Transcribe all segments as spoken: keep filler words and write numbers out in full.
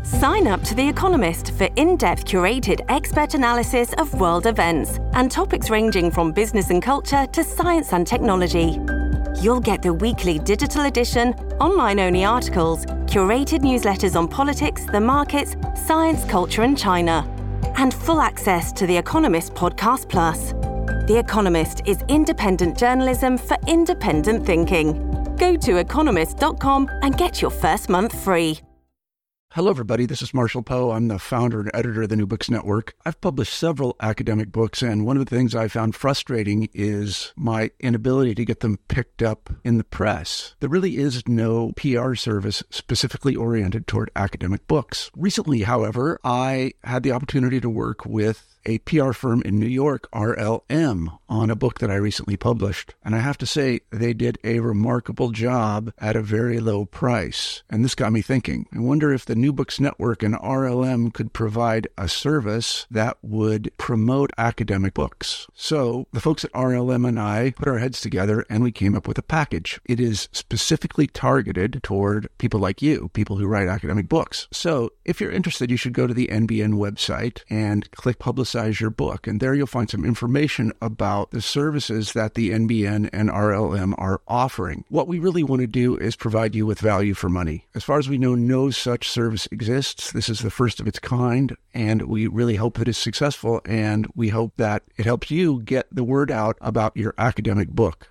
Sign up to The Economist for in-depth curated expert analysis of world events and topics ranging from business and culture to science and technology. You'll get the weekly digital edition, online-only articles, curated newsletters on politics, the markets, science, culture and China, and full access to The Economist Podcast Plus. The Economist is independent journalism for independent thinking. Go to economist dot com and get your first month free. Hello, everybody. This is Marshall Poe. I'm the founder and editor of the New Books Network. I've published several academic books, and one of the things I found frustrating is my inability to get them picked up in the press. There really is no P R service specifically oriented toward academic books. Recently, however, I had the opportunity to work with a P R firm in New York, R L M, on a book that I recently published. And I have to say, they did a remarkable job at a very low price. And this got me thinking. I wonder if the New Books Network and R L M could provide a service that would promote academic books. So the folks at R L M and I put our heads together and we came up with a package. It is specifically targeted toward people like you, people who write academic books. So if you're interested, you should go to the N B N website and click Publicize Your Book. And there you'll find some information about the services that the N B N and R L M are offering. What we really want to do is provide you with value for money. As far as we know, no such service exists. This is the first of its kind, and we really hope that it's successful, and we hope that it helps you get the word out about your academic book.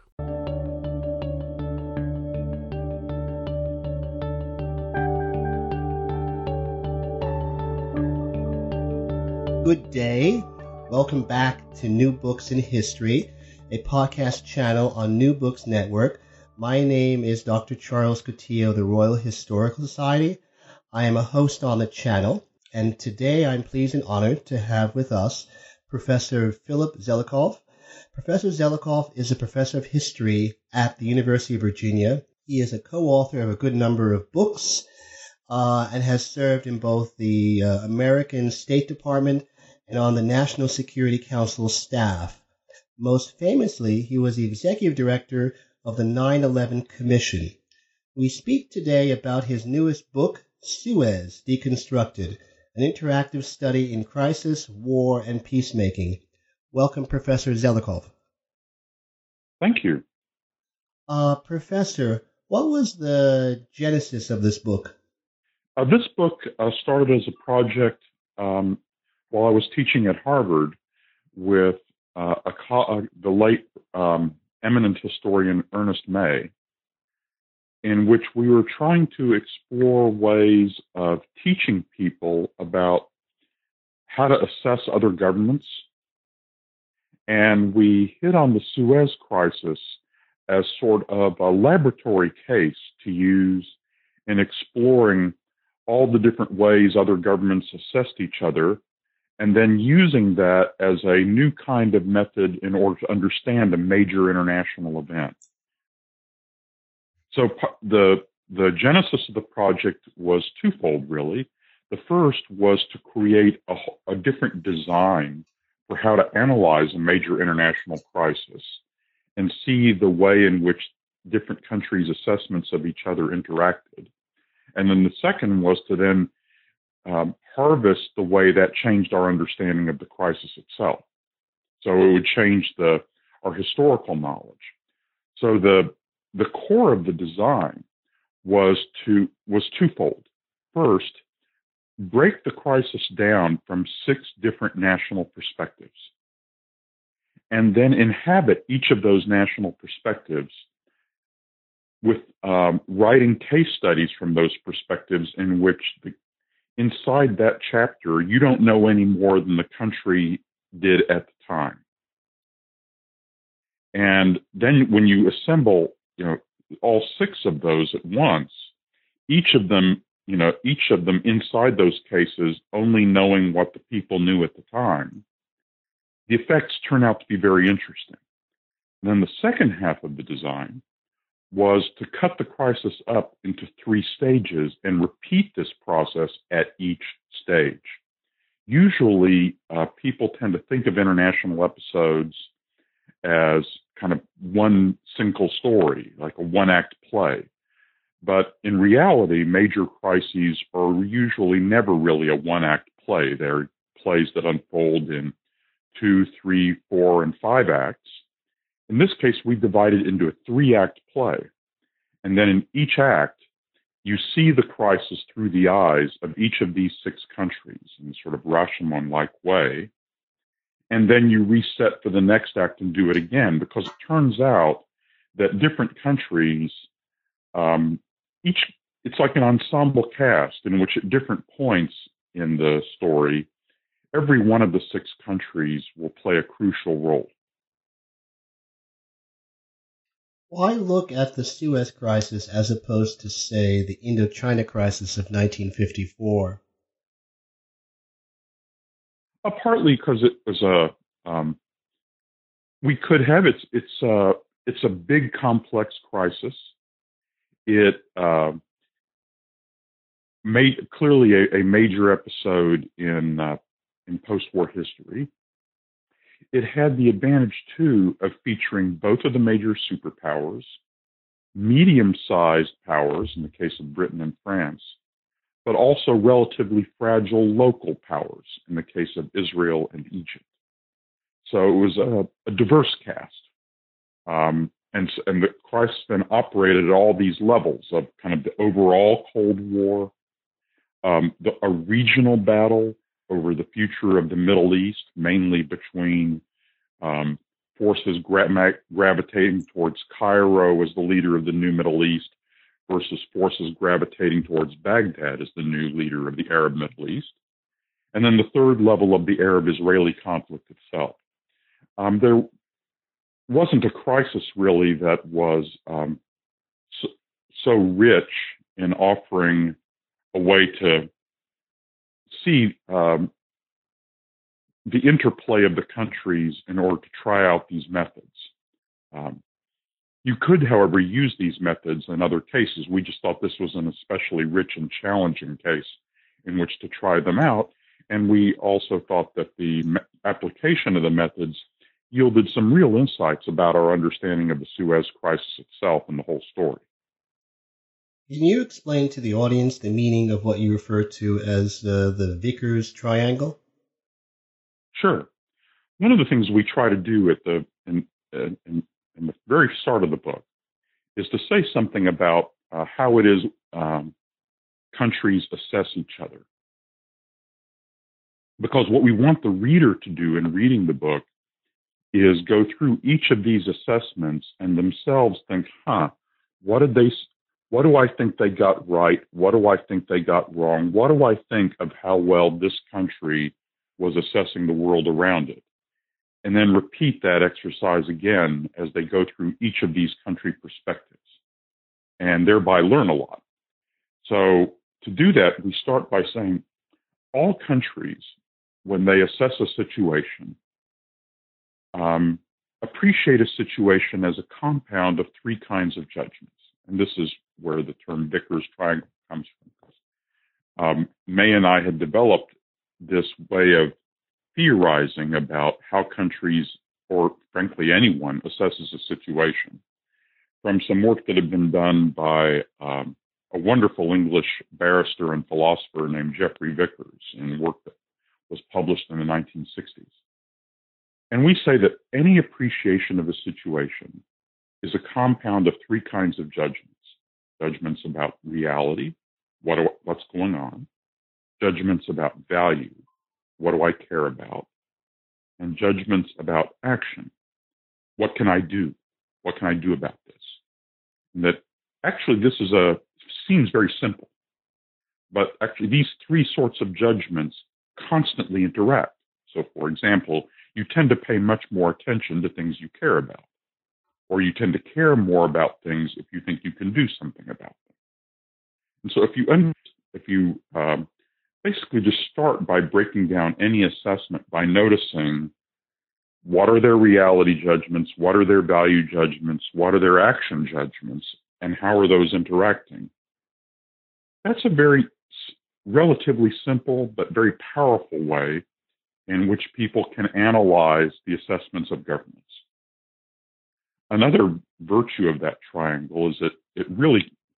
Good day. Welcome back to New Books in History, a podcast channel on New Books Network. My name is Doctor Charles Coutinho of the Royal Historical Society. I am a host on the channel, and today I'm pleased and honored to have with us Professor Philip Zelikow. Professor Zelikow is a professor of history at the University of Virginia. He is a co-author of a good number of books uh, and has served in both the uh, American State Department and on the National Security Council staff. Most famously, he was the executive director of the nine eleven Commission. We speak today about his newest book, Suez Deconstructed, an interactive study in crisis, war, and peacemaking. Welcome, Professor Zelikow. Thank you. Uh, Professor, what was the genesis of this book? Uh, this book uh, started as a project um, while I was teaching at Harvard with uh, a co- uh, the late um, eminent historian Ernest May, in which we were trying to explore ways of teaching people about how to assess other governments. And we hit on the Suez Crisis as sort of a laboratory case to use in exploring all the different ways other governments assessed each other, and then using that as a new kind of method in order to understand a major international event. So the the genesis of the project was twofold, really. The first was to create a, a different design for how to analyze a major international crisis and see the way in which different countries' assessments of each other interacted. And then the second was to then um, harvest the way that changed our understanding of the crisis itself. So it would change the our historical knowledge. So the the core of the design was to was twofold. First, break the crisis down from six different national perspectives, and then inhabit each of those national perspectives with um, writing case studies from those perspectives in which the, inside that chapter, you don't know any more than the country did at the time. And then when you assemble, you know, all six of those at once, each of them, you know, each of them inside those cases, only knowing what the people knew at the time, the effects turn out to be very interesting. And then the second half of the design was to cut the crisis up into three stages and repeat this process at each stage. Usually, uh, people tend to think of international episodes as kind of one single story, like a one-act play. But in reality, major crises are usually never really a one-act play. They're plays that unfold in two, three, four, and five acts. In this case, we divide it into a three-act play. And then in each act, you see the crisis through the eyes of each of these six countries in a sort of Rashomon-like way. And then you reset for the next act and do it again, because it turns out that different countries, um, each it's like an ensemble cast in which at different points in the story, every one of the six countries will play a crucial role. Why look at the Suez Crisis as opposed to, say, the Indochina Crisis of nineteen fifty-four? Uh, partly because it was a, um, we could have, it's, it's, a, it's a big, complex crisis. It uh, made clearly a, a major episode in, uh, in post-war history. It had the advantage, too, of featuring both of the major superpowers, medium-sized powers in the case of Britain and France, but also relatively fragile local powers in the case of Israel and Egypt. So it was a, a diverse cast. Um, and, and the crisis then operated at all these levels of kind of the overall Cold War, um, the, a regional battle over the future of the Middle East, mainly between um, forces gra- gravitating towards Cairo as the leader of the new Middle East versus forces gravitating towards Baghdad as the new leader of the Arab Middle East. And then the third level of the Arab-Israeli conflict itself. Um, there wasn't a crisis really that was um, so, so rich in offering a way to see um, the interplay of the countries in order to try out these methods. Um, you could, however, use these methods in other cases. We just thought this was an especially rich and challenging case in which to try them out. And we also thought that the me- application of the methods yielded some real insights about our understanding of the Suez Crisis itself and the whole story. Can you explain to the audience the meaning of what you refer to as uh, the Vickers Triangle? Sure. One of the things we try to do at the in, in, in the very start of the book is to say something about uh, how it is um, countries assess each other. Because what we want the reader to do in reading the book is go through each of these assessments and themselves think, huh, what did they, what do I think they got right? What do I think they got wrong? What do I think of how well this country was assessing the world around it? And then repeat that exercise again as they go through each of these country perspectives, and thereby learn a lot. So to do that, we start by saying all countries, when they assess a situation, um, appreciate a situation as a compound of three kinds of judgments. And this is where the term Vickers Triangle comes from. Um, May and I had developed this way of theorizing about how countries, or frankly anyone, assesses a situation from some work that had been done by um, a wonderful English barrister and philosopher named Geoffrey Vickers in work that was published in the nineteen sixties. And we say that any appreciation of a situation is a compound of three kinds of judgments. Judgments about reality, what do, what's going on. Judgments about value, what do I care about? And judgments about action. What can I do? What can I do about this? And that actually this is a, seems very simple, but actually these three sorts of judgments constantly interact. So for example, you tend to pay much more attention to things you care about, or you tend to care more about things if you think you can do something about them. And so if you, if you, um, basically just start by breaking down any assessment by noticing what are their reality judgments, what are their value judgments, what are their action judgments, and how are those interacting. That's a very relatively simple but very powerful way in which people can analyze the assessments of governments. Another virtue of that triangle is that it really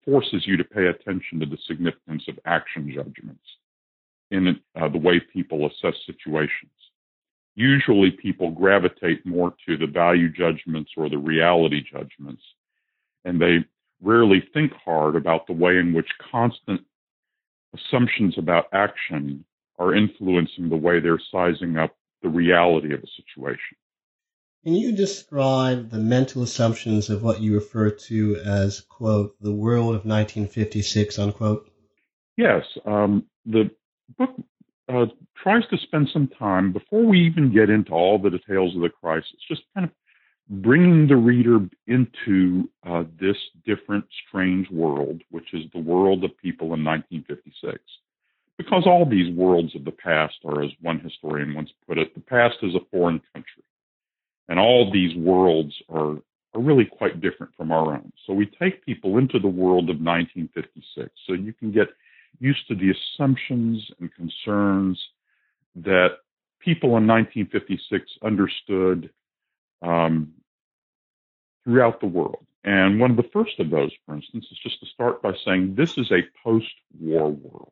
forces you to pay attention to the significance of action judgments in uh, the way people assess situations. Usually people gravitate more to the value judgments or the reality judgments, and they rarely think hard about the way in which constant assumptions about action are influencing the way they're sizing up the reality of a situation. Can you describe the mental assumptions of what you refer to as, quote, the world of nineteen fifty-six, unquote? Yes. Um, the book uh, tries to spend some time, before we even get into all the details of the crisis, just kind of bringing the reader into uh, this different, strange world, which is the world of people in nineteen fifty-six. Because all these worlds of the past are, as one historian once put it, the past is a foreign country. And all these worlds are, are really quite different from our own. So we take people into the world of nineteen fifty-six so you can get used to the assumptions and concerns that people in nineteen fifty-six understood um, throughout the world. And one of the first of those, for instance, is just to start by saying this is a post-war world.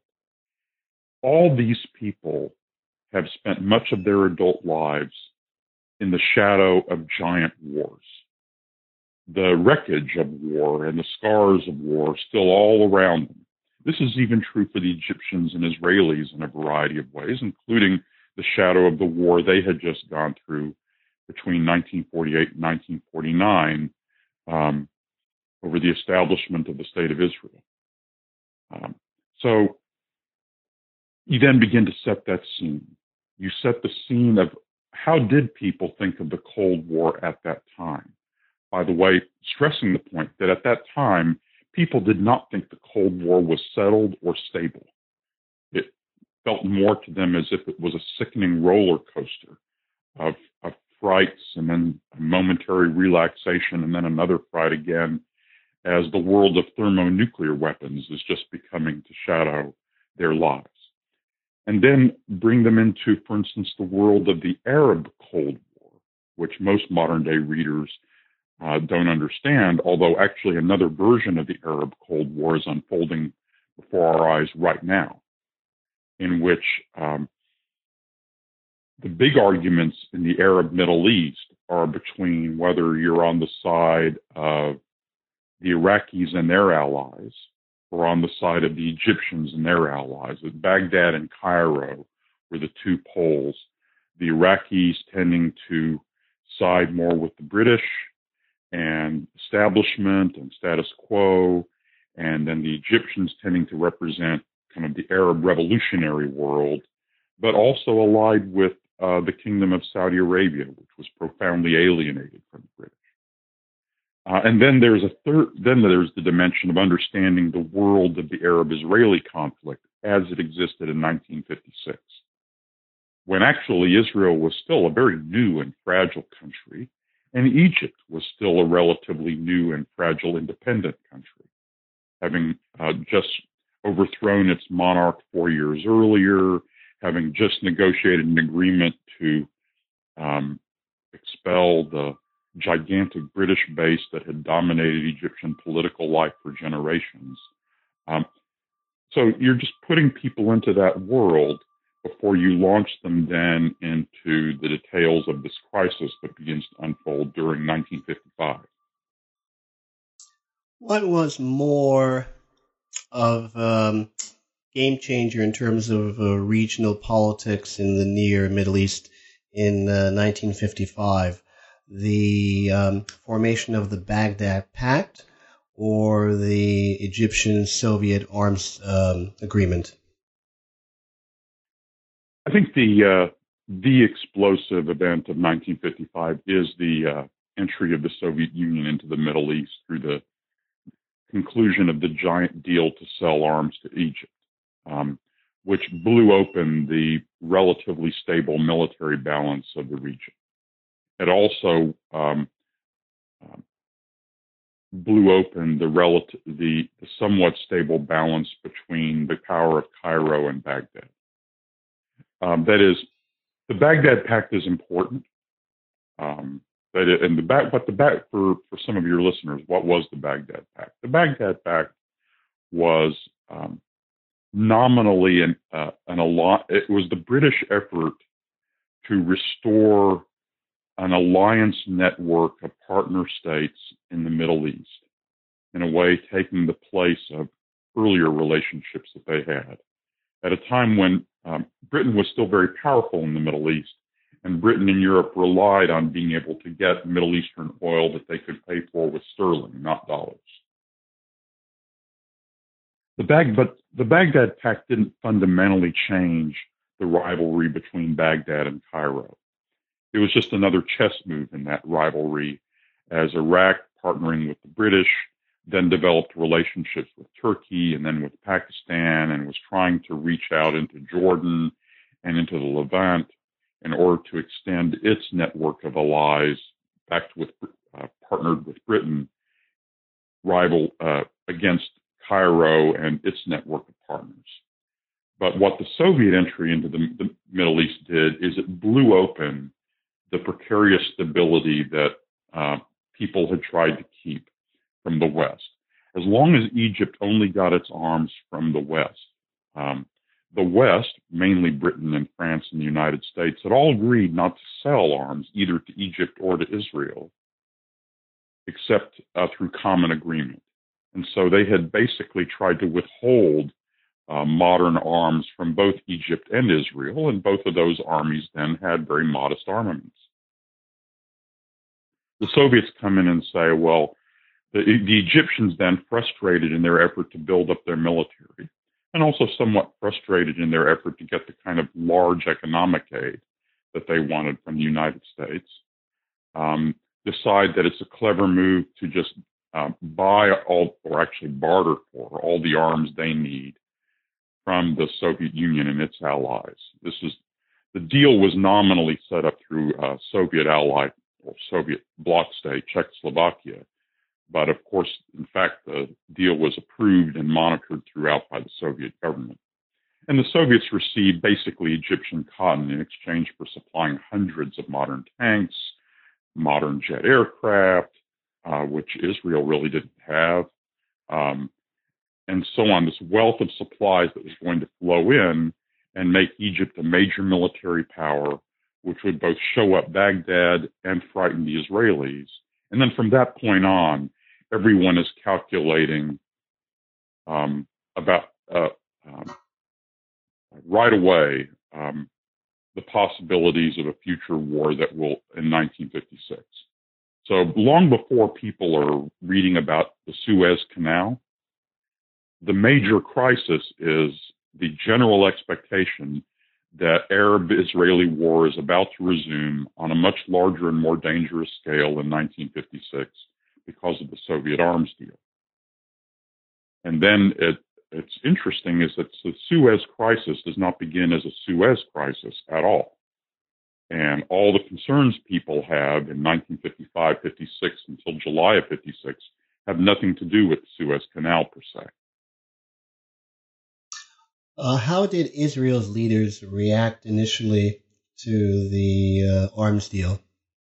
All these people have spent much of their adult lives in the shadow of giant wars. The wreckage of war and the scars of war are still all around them. This is even true for the Egyptians and Israelis in a variety of ways, including the shadow of the war they had just gone through between nineteen forty-eight and nineteen forty-nine um, over the establishment of the State of Israel. Um, so you then begin to set that scene. You set the scene of how did people think of the Cold War at that time? By the way, stressing the point that at that time, people did not think the Cold War was settled or stable. It felt more to them as if it was a sickening roller coaster of, of frights and then a momentary relaxation and then another fright again, as the world of thermonuclear weapons is just becoming to shadow their lives. And then bring them into, for instance, the world of the Arab Cold War, which most modern-day readers uh, don't understand, although actually another version of the Arab Cold War is unfolding before our eyes right now, in which um, the big arguments in the Arab Middle East are between whether you're on the side of the Iraqis and their allies, or on the side of the Egyptians and their allies. With Baghdad and Cairo were the two poles, the Iraqis tending to side more with the British and establishment and status quo, and then the Egyptians tending to represent kind of the Arab revolutionary world, but also allied with uh, the Kingdom of Saudi Arabia, which was profoundly alienated from the British. Uh, and then there's a third, then there's the dimension of understanding the world of the Arab-Israeli conflict as it existed in nineteen fifty-six, when actually Israel was still a very new and fragile country, and Egypt was still a relatively new and fragile independent country, having uh, just overthrown its monarch four years earlier, having just negotiated an agreement to um, expel the gigantic British base that had dominated Egyptian political life for generations. Um, so you're just putting people into that world before you launch them then into the details of this crisis that begins to unfold during nineteen fifty-five. What was more of a um, game changer in terms of uh, regional politics in the near Middle East in uh, nineteen fifty-five? The um, formation of the Baghdad Pact or the Egyptian-Soviet arms um, agreement? I think the uh, the explosive event of nineteen fifty-five is the uh, entry of the Soviet Union into the Middle East through the conclusion of the giant deal to sell arms to Egypt, um, which blew open the relatively stable military balance of the region. It also um, uh, blew open the, relative, the, the somewhat stable balance between the power of Cairo and Baghdad. Um, that is, the Baghdad Pact is important. Um, that it, and the what the for for some of your listeners, what was the Baghdad Pact? The Baghdad Pact was um, nominally an, uh, an alli- it was the British effort to restore an alliance network of partner states in the Middle East, in a way taking the place of earlier relationships that they had. At a time when um, Britain was still very powerful in the Middle East, and Britain and Europe relied on being able to get Middle Eastern oil that they could pay for with sterling, not dollars. The, Bag- but the Baghdad Pact didn't fundamentally change the rivalry between Baghdad and Cairo. It was just another chess move in that rivalry, as Iraq, partnering with the British, then developed relationships with Turkey and then with Pakistan, and was trying to reach out into Jordan and into the Levant in order to extend its network of allies backed with, uh, partnered with Britain, rival uh, against Cairo and its network of partners. But what the Soviet entry into the, the Middle East did is it blew open the precarious stability that uh, people had tried to keep from the West. As long as Egypt only got its arms from the West, um, the West, mainly Britain and France and the United States, had all agreed not to sell arms either to Egypt or to Israel, except uh, through common agreement. And so they had basically tried to withhold uh, modern arms from both Egypt and Israel, and both of those armies then had very modest armaments. The Soviets come in and say, well, the, the Egyptians then, frustrated in their effort to build up their military, and also somewhat frustrated in their effort to get the kind of large economic aid that they wanted from the United States, um, decide that it's a clever move to just uh, buy all, or actually barter for all the arms they need from the Soviet Union and its allies. This is the deal was nominally set up through uh, Soviet ally or Soviet bloc state Czechoslovakia, but of course, in fact, the deal was approved and monitored throughout by the Soviet government. And the Soviets received basically Egyptian cotton in exchange for supplying hundreds of modern tanks, modern jet aircraft, uh, which Israel really didn't have, um, and so on. This wealth of supplies that was going to flow in and make Egypt a major military power, which would both show up Baghdad and frighten the Israelis. And then from that point on, everyone is calculating um, about uh, um, right away um, the possibilities of a future war that will in nineteen fifty-six. So long before people are reading about the Suez Canal, the major crisis is the general expectation that Arab-Israeli war is about to resume on a much larger and more dangerous scale in nineteen fifty-six because of the Soviet arms deal. And then it, it's interesting is that the Suez crisis does not begin as a Suez crisis at all. And all the concerns people have in nineteen fifty-five, fifty-six until July of fifty-six have nothing to do with the Suez Canal per se. Uh, how did Israel's leaders react initially to the uh, arms deal?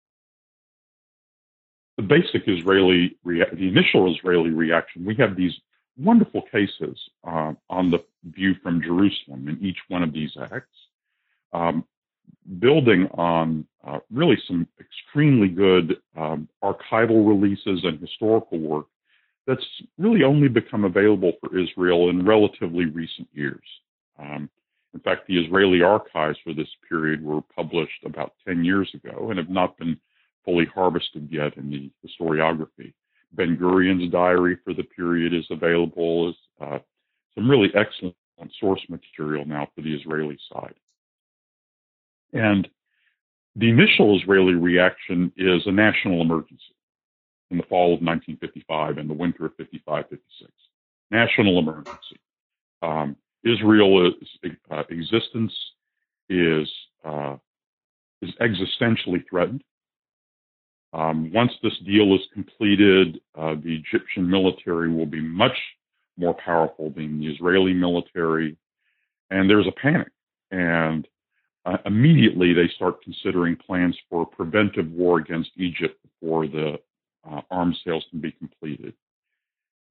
The basic Israeli, rea- the initial Israeli reaction, we have these wonderful cases uh, on the view from Jerusalem in each one of these acts, um, building on uh, really some extremely good um, archival releases and historical work that's really only become available for Israel in relatively recent years. Um, in fact, the Israeli archives for this period were published about ten years ago and have not been fully harvested yet in the historiography. Ben-Gurion's diary for the period is available as uh, some really excellent source material now for the Israeli side. And the initial Israeli reaction is a national emergency in the fall of nineteen fifty-five and the winter of fifty-five fifty-six. National emergency. Um, Israel's uh, existence is uh, is existentially threatened. Um, once this deal is completed, uh, the Egyptian military will be much more powerful than the Israeli military, and there's a panic. And uh, immediately they start considering plans for a preventive war against Egypt before the uh, arms sales can be completed.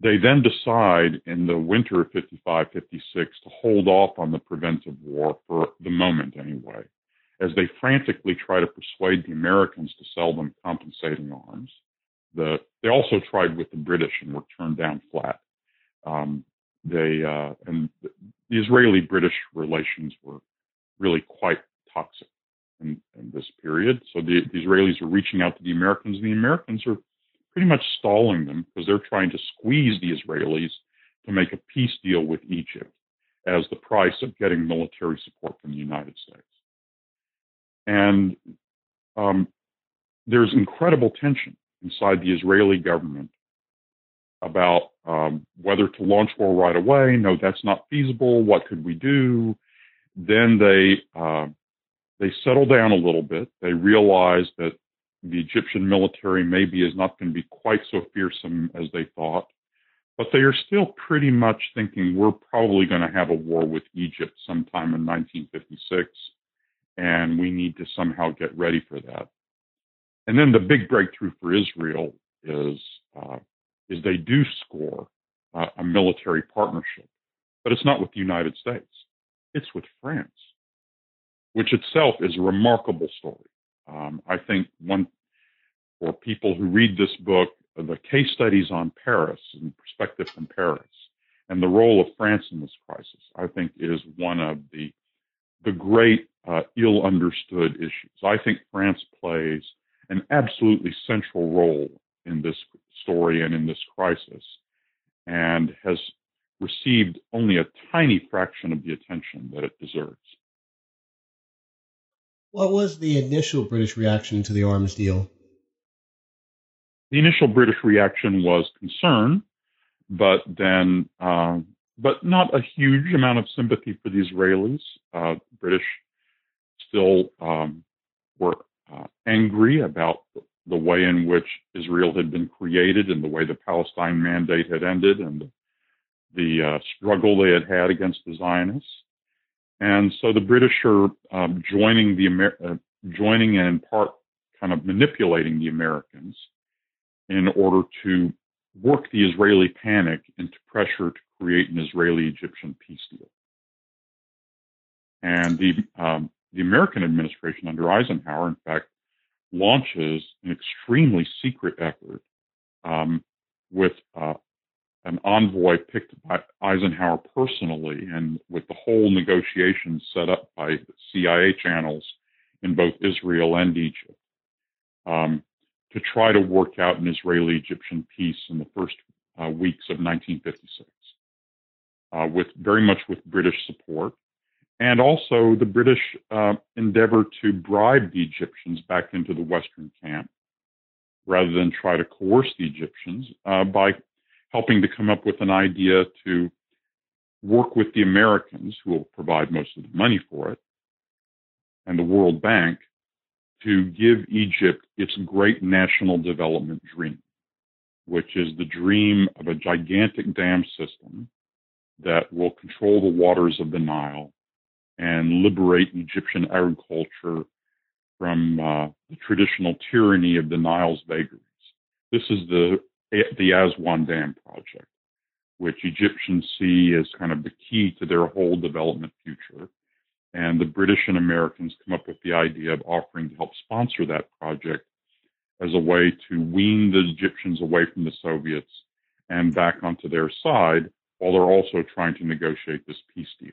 they then decide in the winter of fifty-five fifty-six to hold off on the preventive war for the moment anyway, as they frantically try to persuade the Americans to sell them compensating arms. The, they also tried with the British and were turned down flat. Um, they uh, and the Israeli-British relations were really quite toxic in, in this period. So the, the Israelis are reaching out to the Americans, and the Americans are pretty much stalling them because they're trying to squeeze the Israelis to make a peace deal with Egypt as the price of getting military support from the United States. And um, there's incredible tension inside the Israeli government about um, whether to launch war right away. No, that's not feasible. What could we do? Then they uh, they settle down a little bit. They realize that the Egyptian military maybe is not going to be quite so fearsome as they thought, but they are still pretty much thinking we're probably going to have a war with Egypt sometime in nineteen fifty-six, and we need to somehow get ready for that. And then the big breakthrough for Israel is uh, is they do score uh, a military partnership, but it's not with the United States. It's with France, which itself is a remarkable story. Um, I think one, for people who read this book, the case studies on Paris and perspective from Paris and the role of France in this crisis, I think is one of the the great uh, ill-understood issues. I think France plays an absolutely central role in this story and in this crisis, and has received only a tiny fraction of the attention that it deserves. What was the initial British reaction to the arms deal? The initial British reaction was concern, but then, uh, but not a huge amount of sympathy for the Israelis. Uh, British still um, were uh, angry about the way in which Israel had been created and the way the Palestine Mandate had ended and the, the uh, struggle they had had against the Zionists. And so the British are um, joining the Amer- uh, joining and in part kind of manipulating the Americans in order to work the Israeli panic into pressure to create an Israeli-Egyptian peace deal. And the um, the American administration under Eisenhower, in fact, launches an extremely secret effort um, with uh, an envoy picked by Eisenhower personally, and with the whole negotiations set up by C I A channels in both Israel and Egypt, um, to try to work out an Israeli-Egyptian peace in the first uh, weeks of nineteen fifty-six, uh, with very much with British support. And also the British uh, endeavor to bribe the Egyptians back into the Western camp, rather than try to coerce the Egyptians uh, by helping to come up with an idea to work with the Americans, who will provide most of the money for it, and the World Bank, to give Egypt its great national development dream, which is the dream of a gigantic dam system that will control the waters of the Nile and liberate Egyptian agriculture from uh, the traditional tyranny of the Nile's vagaries. This is the the Aswan Dam project, which Egyptians see as kind of the key to their whole development future. And the British and Americans come up with the idea of offering to help sponsor that project as a way to wean the Egyptians away from the Soviets and back onto their side, while they're also trying to negotiate this peace deal.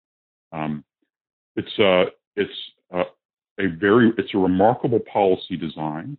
Um, it's uh, it's uh, a very it's a remarkable policy design,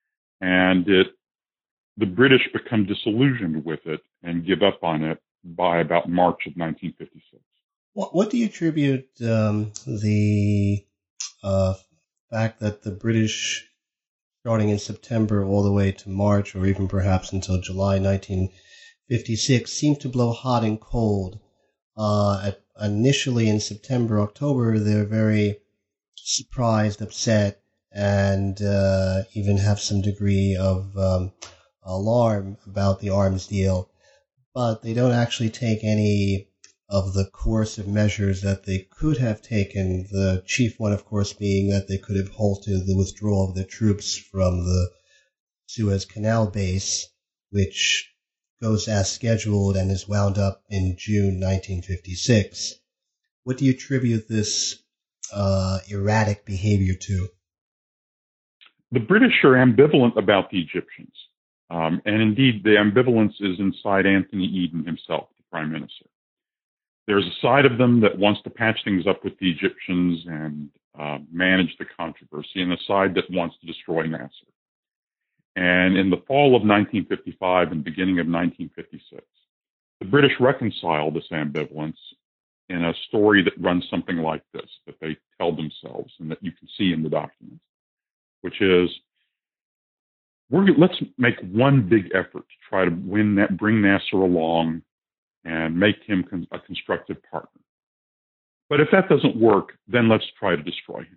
and it the British become disillusioned with it and give up on it by about March of nineteen fifty-six. What, what do you attribute um, the uh, fact that the British, starting in September all the way to March, or even perhaps until July nineteen fifty-six, seemed to blow hot and cold? Uh, at, initially in September, October, they're very surprised, upset, and uh, even have some degree of um, alarm about the arms deal, but they don't actually take any of the coercive measures that they could have taken, the chief one, of course, being that they could have halted the withdrawal of their troops from the Suez Canal base, which goes as scheduled and is wound up in June nineteen fifty-six. What do you attribute this uh, erratic behavior to? The British are ambivalent about the Egyptians. Um, and indeed, the ambivalence is inside Anthony Eden himself, the prime minister. There's a side of them that wants to patch things up with the Egyptians and uh, manage the controversy, and a side that wants to destroy Nasser. And in the fall of nineteen fifty-five and beginning of nineteen fifty-six, the British reconcile this ambivalence in a story that runs something like this, that they tell themselves and that you can see in the documents, which is, we're, let's make one big effort to try to win that, bring Nasser along and make him con- a constructive partner. But if that doesn't work, then let's try to destroy him.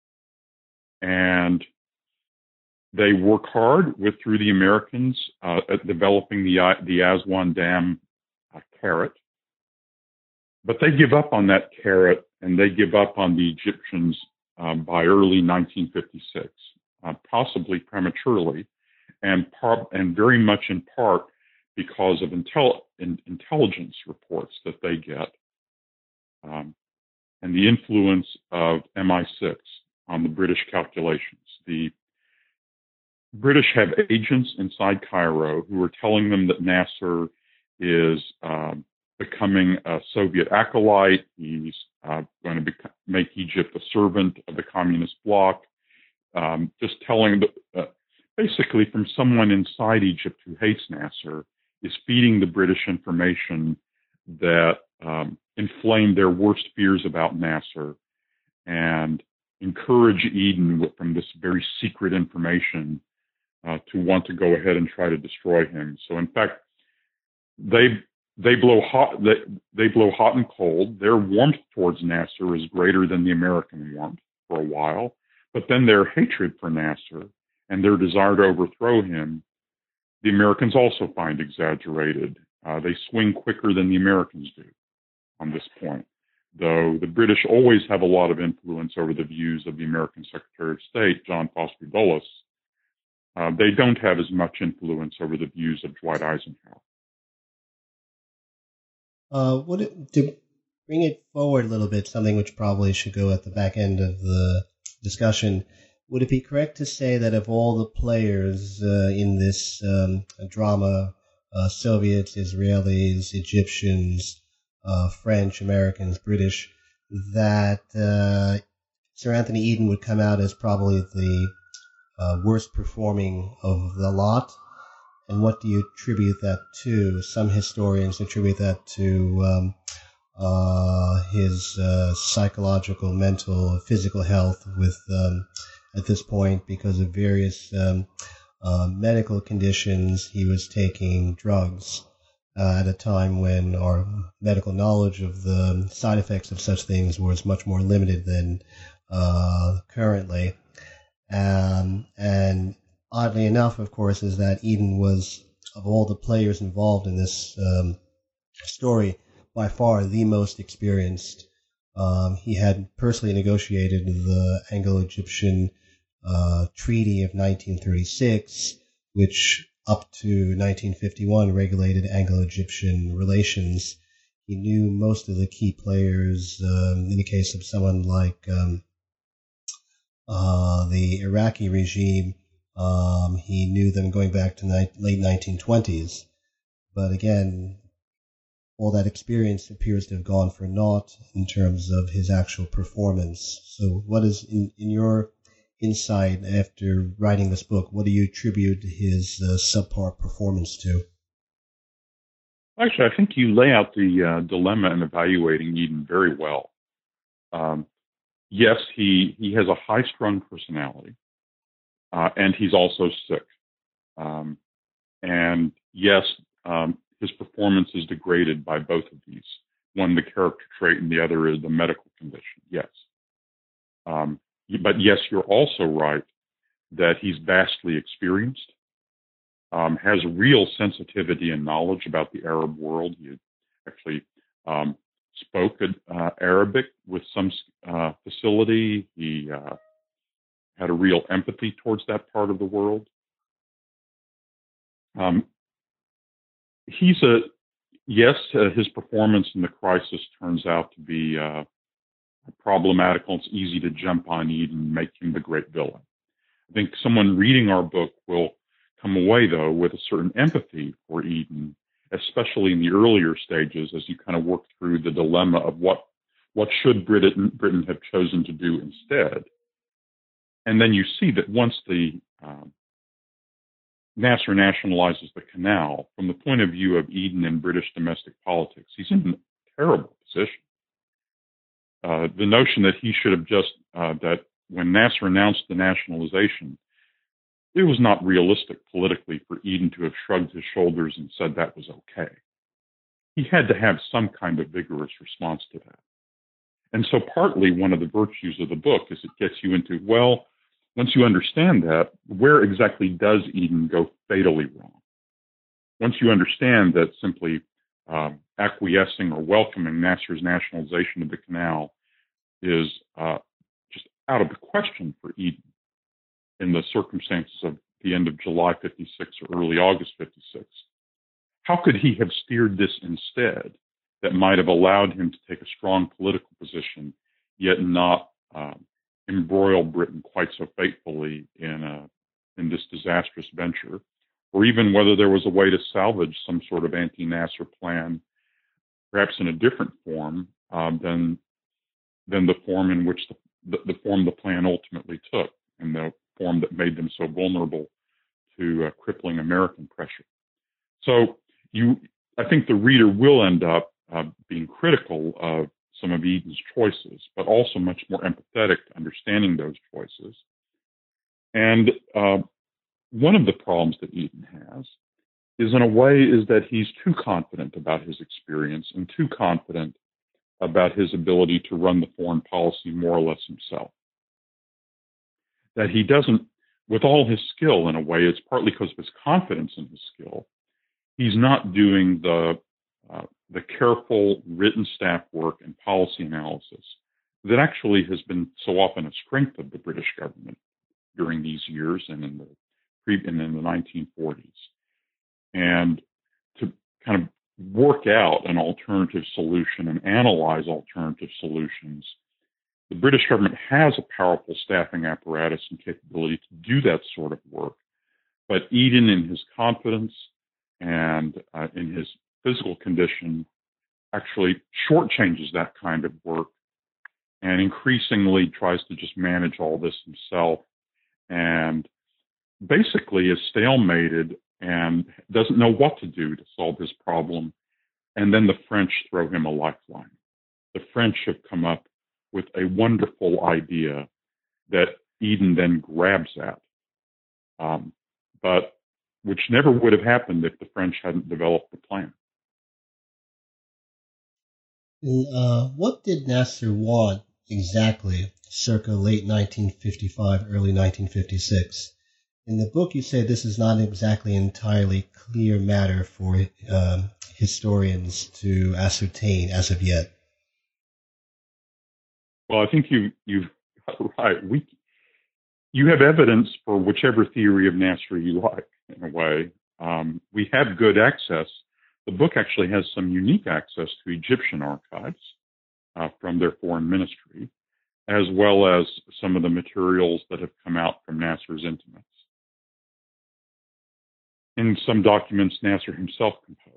And they work hard with, through the Americans, uh, at developing the, uh, the Aswan Dam uh, carrot. But they give up on that carrot, and they give up on the Egyptians um, by early nineteen fifty-six, uh, possibly prematurely, and, par- and very much in part because of intel- in- intelligence reports that they get, um, and the influence of M I six on the British calculations. The British have agents inside Cairo who are telling them that Nasser is um, becoming a Soviet acolyte. He's uh, going to bec- make Egypt a servant of the communist bloc. Um, just telling, the, uh, basically from someone inside Egypt who hates Nasser, is feeding the British information that um, inflame their worst fears about Nasser and encourage Eden with, from this very secret information uh, to want to go ahead and try to destroy him. So in fact, they they blow hot they, they blow hot and cold. Their warmth towards Nasser is greater than the American warmth for a while, but then their hatred for Nasser and their desire to overthrow him, the Americans also find exaggerated. Uh, they swing quicker than the Americans do on this point, though the British always have a lot of influence over the views of the American Secretary of State, John Foster Dulles. Uh, they don't have as much influence over the views of Dwight Eisenhower. Uh, would it, to bring it forward a little bit, something which probably should go at the back end of the discussion, would it be correct to say that of all the players uh, in this um, drama, uh, Soviets, Israelis, Egyptians, uh, French, Americans, British, that uh, Sir Anthony Eden would come out as probably the uh, worst performing of the lot? And what do you attribute that to? Some historians attribute that to um, uh, his uh, psychological, mental, physical health with, um, at this point, because of various um, uh, medical conditions, he was taking drugs uh, at a time when our medical knowledge of the side effects of such things was much more limited than uh, currently. Um, and oddly enough, of course, is that Eden was, of all the players involved in this um, story, by far the most experienced. Um, he had personally negotiated the Anglo-Egyptian uh, Treaty of nineteen thirty-six, which up to nineteen fifty-one regulated Anglo-Egyptian relations. He knew most of the key players. Um, in the case of someone like um, uh, the Iraqi regime, Um, he knew them going back to ni- late nineteen twenties. But again, all that experience appears to have gone for naught in terms of his actual performance. So what is, in, in your insight after writing this book, what do you attribute his uh, subpar performance to? Actually, I think you lay out the uh, dilemma in evaluating Eden very well. Um, yes, he, he has a high-strung personality. Uh, and he's also sick. Um, and yes, um, his performance is degraded by both of these. One, the character trait, and the other is the medical condition. Yes. Um, but yes, you're also right that he's vastly experienced, um, has real sensitivity and knowledge about the Arab world. He actually um, spoke uh, Arabic with some uh, facility. He uh, had a real empathy towards that part of the world. Um, he's a, yes, uh, his performance in the crisis turns out to be uh, problematical. It's easy to jump on Eden and make him the great villain. I think someone reading our book will come away, though, with a certain empathy for Eden, especially in the earlier stages as you kind of work through the dilemma of what what should Britain, Britain have chosen to do instead. And then you see that once the um, Nasser nationalizes the canal, from the point of view of Eden and British domestic politics, he's in a terrible position. Uh, the notion that he should have just, uh, that when Nasser announced the nationalization, it was not realistic politically for Eden to have shrugged his shoulders and said that was okay. He had to have some kind of vigorous response to that. And so partly one of the virtues of the book is it gets you into, well, once you understand that, where exactly does Eden go fatally wrong? Once you understand that simply um, acquiescing or welcoming Nasser's nationalization of the canal is uh, just out of the question for Eden in the circumstances of the end of July fifty-six or early August fifty-six, how could he have steered this instead that might have allowed him to take a strong political position, yet not um, embroil Britain quite so fatefully in a, in this disastrous venture, or even whether there was a way to salvage some sort of anti-Nasser plan, perhaps in a different form um, than than the form in which the, the, the form the plan ultimately took, and the form that made them so vulnerable to uh, crippling American pressure. So you, I think the reader will end up uh, being critical of some of Eden's choices, but also much more empathetic to understanding those choices. And uh, one of the problems that Eden has is, in a way, is that he's too confident about his experience and too confident about his ability to run the foreign policy more or less himself. That he doesn't, with all his skill, in a way, it's partly because of his confidence in his skill, he's not doing the uh, the careful written staff work and policy analysis that actually has been so often a strength of the British government during these years and in the pre and in the nineteen forties, and to kind of work out an alternative solution and analyze alternative solutions. The British government has a powerful staffing apparatus and capability to do that sort of work, but Eden, in his confidence and uh, in his physical condition, actually shortchanges that kind of work and increasingly tries to just manage all this himself, and basically is stalemated and doesn't know what to do to solve his problem. And then the French throw him a lifeline. The French have come up with a wonderful idea that Eden then grabs at, um, but which never would have happened if the French hadn't developed the plan. Uh, what did Nasser want exactly circa late nineteen fifty-five, early nineteen fifty-six? In the book, you say this is not exactly an entirely clear matter for um, historians to ascertain as of yet. Well, I think you, you've got it right. We, you have evidence for whichever theory of Nasser you like, in a way. Um, we have good access. The book actually has some unique access to Egyptian archives uh, from their foreign ministry, as well as some of the materials that have come out from Nasser's intimates. In some documents Nasser himself composed.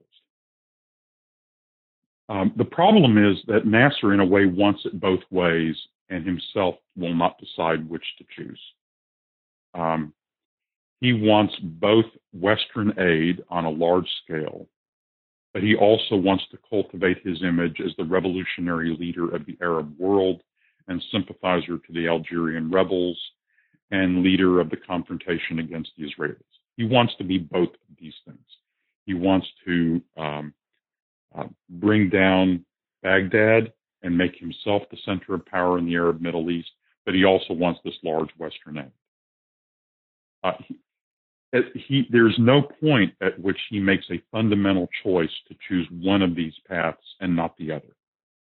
Um, the problem is that Nasser, in a way, wants it both ways, and himself will not decide which to choose. Um, he wants both Western aid on a large scale, but he also wants to cultivate his image as the revolutionary leader of the Arab world and sympathizer to the Algerian rebels and leader of the confrontation against the Israelis. He wants to be both of these things. He wants to um, uh, bring down Baghdad and make himself the center of power in the Arab Middle East, but he also wants this large Western aid. Uh, he, he, there's no point at which he makes a fundamental choice to choose one of these paths and not the other.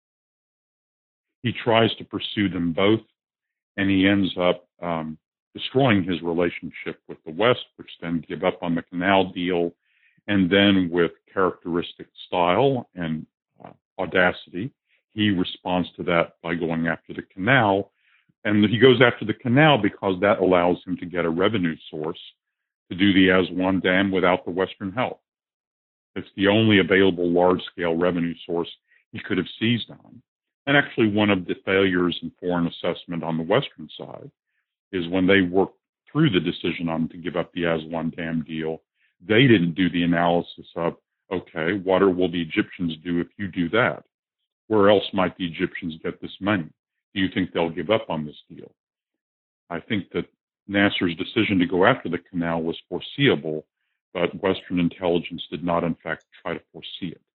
He tries to pursue them both, and he ends up um, destroying his relationship with the West, which then give up on the canal deal And then with characteristic style and uh, audacity, he responds to that by going after the canal. And he goes after the canal because that allows him to get a revenue source to do the Aswan Dam without the Western help. It's the only available large-scale revenue source he could have seized on. And actually, one of the failures in foreign assessment on the Western side is when they worked through the decision on to give up the Aswan Dam deal, they didn't do the analysis of, okay, what will the Egyptians do if you do that? Where else might the Egyptians get this money? Do you think they'll give up on this deal? I think that Nasser's decision to go after the canal was foreseeable, but Western intelligence did not, in fact, try to foresee it.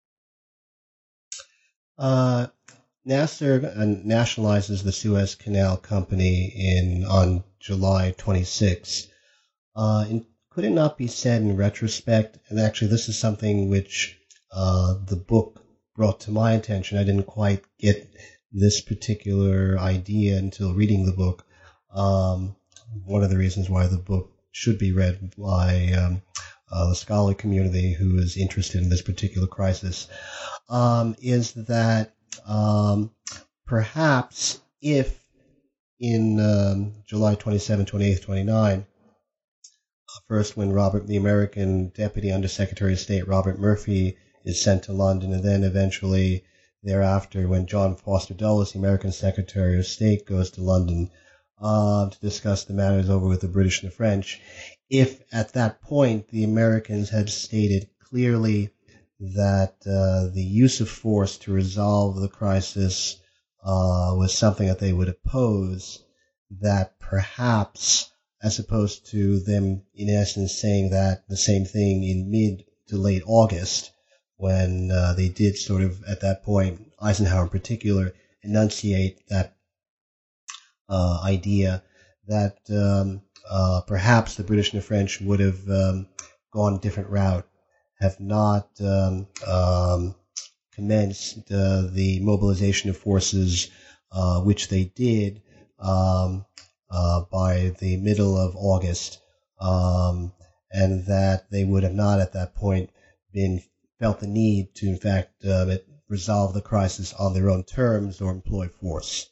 Uh, Nasser nationalizes the Suez Canal Company in on July twenty-sixth. Uh, in, could it not be said in retrospect, and actually this is something which uh, the book brought to my attention. I didn't quite get this particular idea until reading the book. Um, one of the reasons why the book should be read by um, uh, the scholarly community who is interested in this particular crisis um, is that um, perhaps if in um, July twenty-seventh, twenty-eighth, twenty-ninth, first when Robert, the American Deputy Undersecretary of State Robert Murphy is sent to London, and then eventually thereafter when John Foster Dulles, the American Secretary of State, goes to London uh, to discuss the matters over with the British and the French, if at that point the Americans had stated clearly that uh, the use of force to resolve the crisis uh, was something that they would oppose, that perhaps, as opposed to them in essence saying that the same thing in mid to late August, when uh, they did sort of, at that point, Eisenhower in particular, enunciate that uh, idea that um, uh, perhaps the British and the French would have um, gone a different route, have not um, um, commenced uh, the mobilization of forces, uh, which they did um, uh, by the middle of August, um, and that they would have not at that point been felt the need to, in fact, uh, resolve the crisis on their own terms or employ force.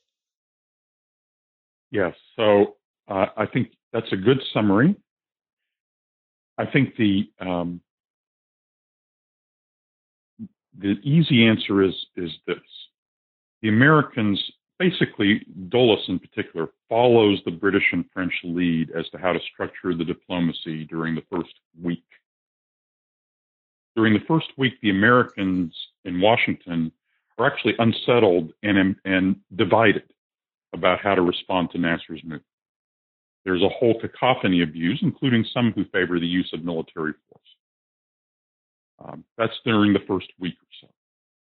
Yes, so uh, I think that's a good summary. I think the um, the easy answer is is this: the Americans, basically Dulles in particular, follows the British and French lead as to how to structure the diplomacy during the first week. During the first week, the Americans in Washington are actually unsettled and, and divided about how to respond to Nasser's move. There's a whole cacophony of views, including some who favor the use of military force. Um, that's during the first week or so.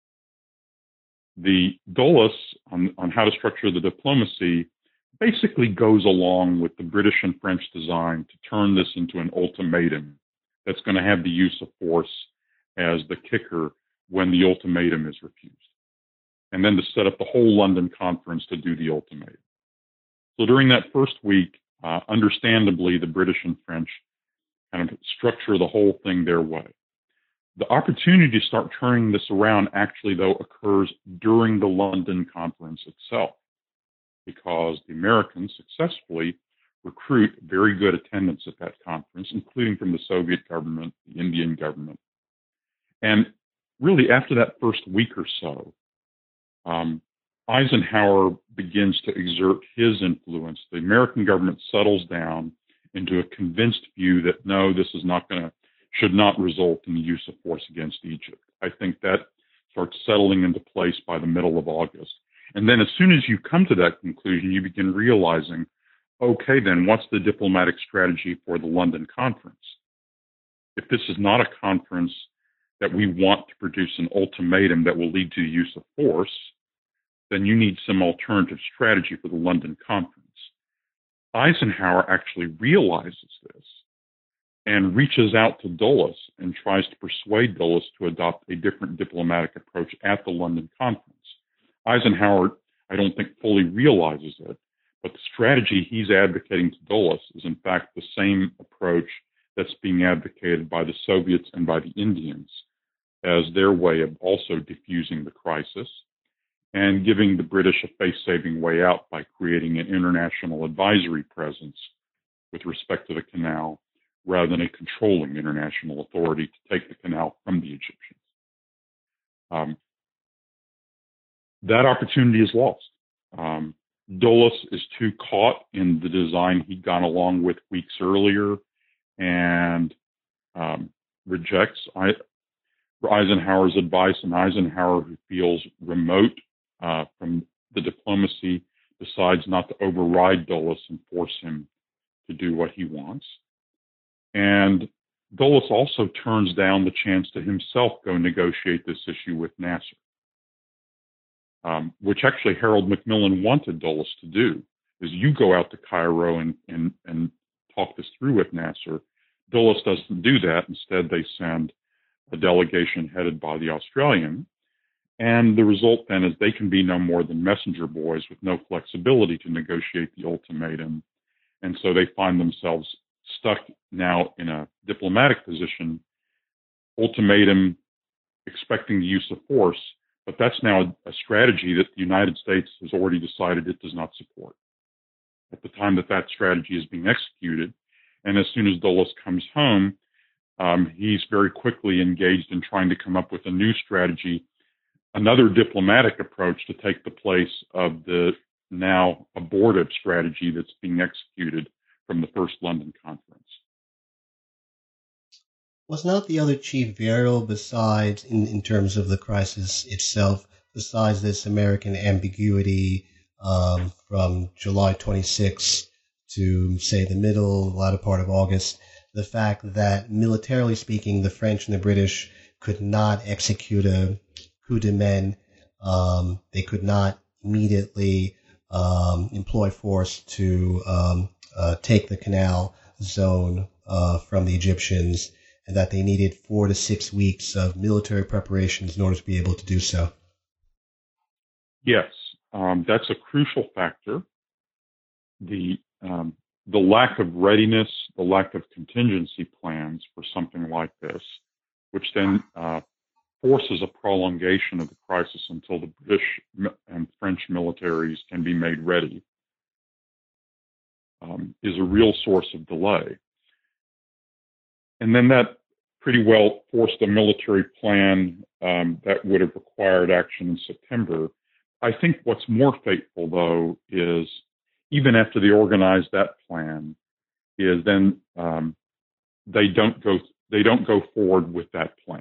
The Dulles on, on how to structure the diplomacy basically goes along with the British and French design to turn this into an ultimatum that's going to have the use of force as the kicker when the ultimatum is refused, and then to set up the whole London conference to do the ultimatum. So during that first week, uh, understandably, the British and French kind of structure the whole thing their way. The opportunity to start turning this around actually, though, occurs during the London conference itself, because the Americans successfully recruit very good attendance at that conference, including from the Soviet government, the Indian government. And really, after that first week or so, um, Eisenhower begins to exert his influence. The American government settles down into a convinced view that, no, this is not going to, should not result in the use of force against Egypt. I think that starts settling into place by the middle of August. And then as soon as you come to that conclusion, you begin realizing, okay, then what's the diplomatic strategy for the London conference? If this is not a conference that we want to produce an ultimatum that will lead to the use of force, then you need some alternative strategy for the London conference. Eisenhower actually realizes this and reaches out to Dulles and tries to persuade Dulles to adopt a different diplomatic approach at the London conference. Eisenhower, I don't think, fully realizes it, but the strategy he's advocating to Dulles is in fact the same approach that's being advocated by the Soviets and by the Indians as their way of also diffusing the crisis and giving the British a face-saving way out by creating an international advisory presence with respect to the canal rather than a controlling international authority to take the canal from the Egyptians. Um, that opportunity is lost. Um, Dulles is too caught in the design he'd gone along with weeks earlier and um, rejects I, Eisenhower's advice, and Eisenhower, who feels remote uh, from the diplomacy, decides not to override Dulles and force him to do what he wants. And Dulles also turns down the chance to himself go negotiate this issue with Nasser, um, which actually Harold Macmillan wanted Dulles to do, is you go out to Cairo and, and, and talk this through with Nasser. Dulles doesn't do that. Instead, they send a delegation headed by the Australian. And the result then is they can be no more than messenger boys with no flexibility to negotiate the ultimatum. And so they find themselves stuck now in a diplomatic position, ultimatum, expecting the use of force. But that's now a, a strategy that the United States has already decided it does not support at the time that that strategy is being executed. And as soon as Dulles comes home, um, he's very quickly engaged in trying to come up with a new strategy, another diplomatic approach to take the place of the now abortive strategy that's being executed from the First London Conference. Was not the other chief variable besides, in, in terms of the crisis itself, besides this American ambiguity um, from July twenty-sixth to, say, the middle, latter part of August, the fact that, militarily speaking, the French and the British could not execute a coup de main. Um, they could not immediately um, employ force to um, uh, take the canal zone uh, from the Egyptians, and that they needed four to six weeks of military preparations in order to be able to do so. Yes, um, that's a crucial factor. The um, the lack of readiness, the lack of contingency plans for something like this, which then uh, forces a prolongation of the crisis until the British and French militaries can be made ready, um, is a real source of delay. And then that pretty well forced a military plan um, that would have required action in September. I think what's more fateful, though, is even after they organize that plan, is then um, they don't go they don't go forward with that plan.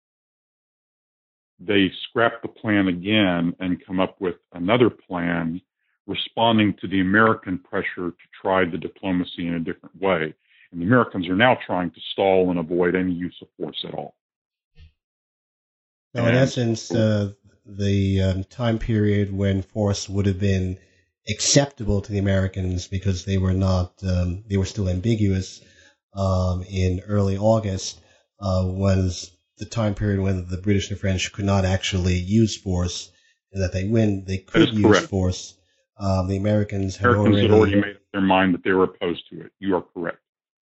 They scrap the plan again and come up with another plan, responding to the American pressure to try the diplomacy in a different way. And the Americans are now trying to stall and avoid any use of force at all. Now, in essence, uh, the um, time period when force would have been acceptable to the Americans because they were not, um, they were still ambiguous um, in early August, uh, was the time period when the British and French could not actually use force, and that they when they could use correct. force, um, the Americans had Americans already, had already made up their mind that they were opposed to it. You are correct.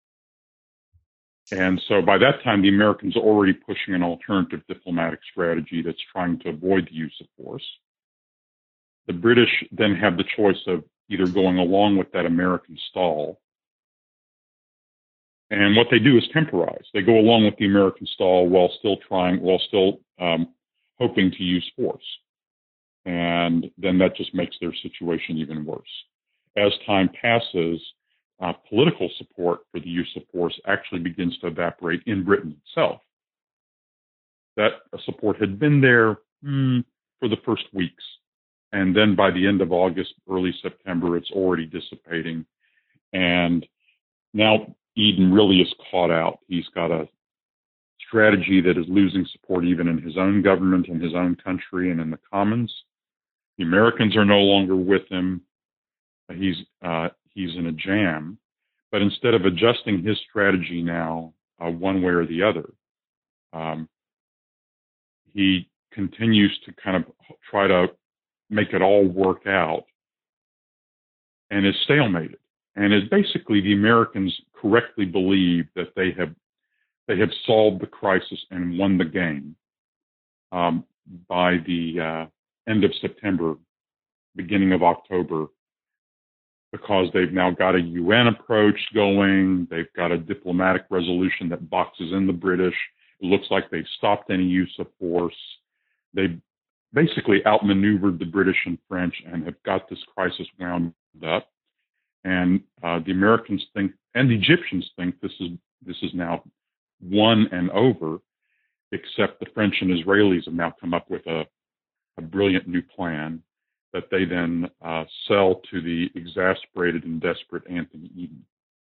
And so by that time, the Americans are already pushing an alternative diplomatic strategy that's trying to avoid the use of force. The British then have the choice of either going along with that American stall, and what they do is temporize. They go along with the American stall while still trying, while still um, hoping to use force. And then that just makes their situation even worse. As time passes, uh, political support for the use of force actually begins to evaporate in Britain itself. That support had been there hmm, for the first weeks. And then by the end of August, early September, it's already dissipating. And now Eden really is caught out. He's got a strategy that is losing support even in his own government, in his own country, and in the Commons. The Americans are no longer with him. He's uh, he's in a jam. But instead of adjusting his strategy now, uh, one way or the other, um, he continues to kind of try to make it all work out and is stalemated. and is basically the Americans correctly believe that they have they have solved the crisis and won the game um, by the uh, end of September, beginning of October, because they've now got a U N approach going. They've got a diplomatic resolution that boxes in the British. It looks like they've stopped any use of force. They basically outmaneuvered the British and French and have got this crisis wound up. And uh, the Americans think, and the Egyptians think, this is this is now won and over, except the French and Israelis have now come up with a, a brilliant new plan that they then uh, sell to the exasperated and desperate Anthony Eden.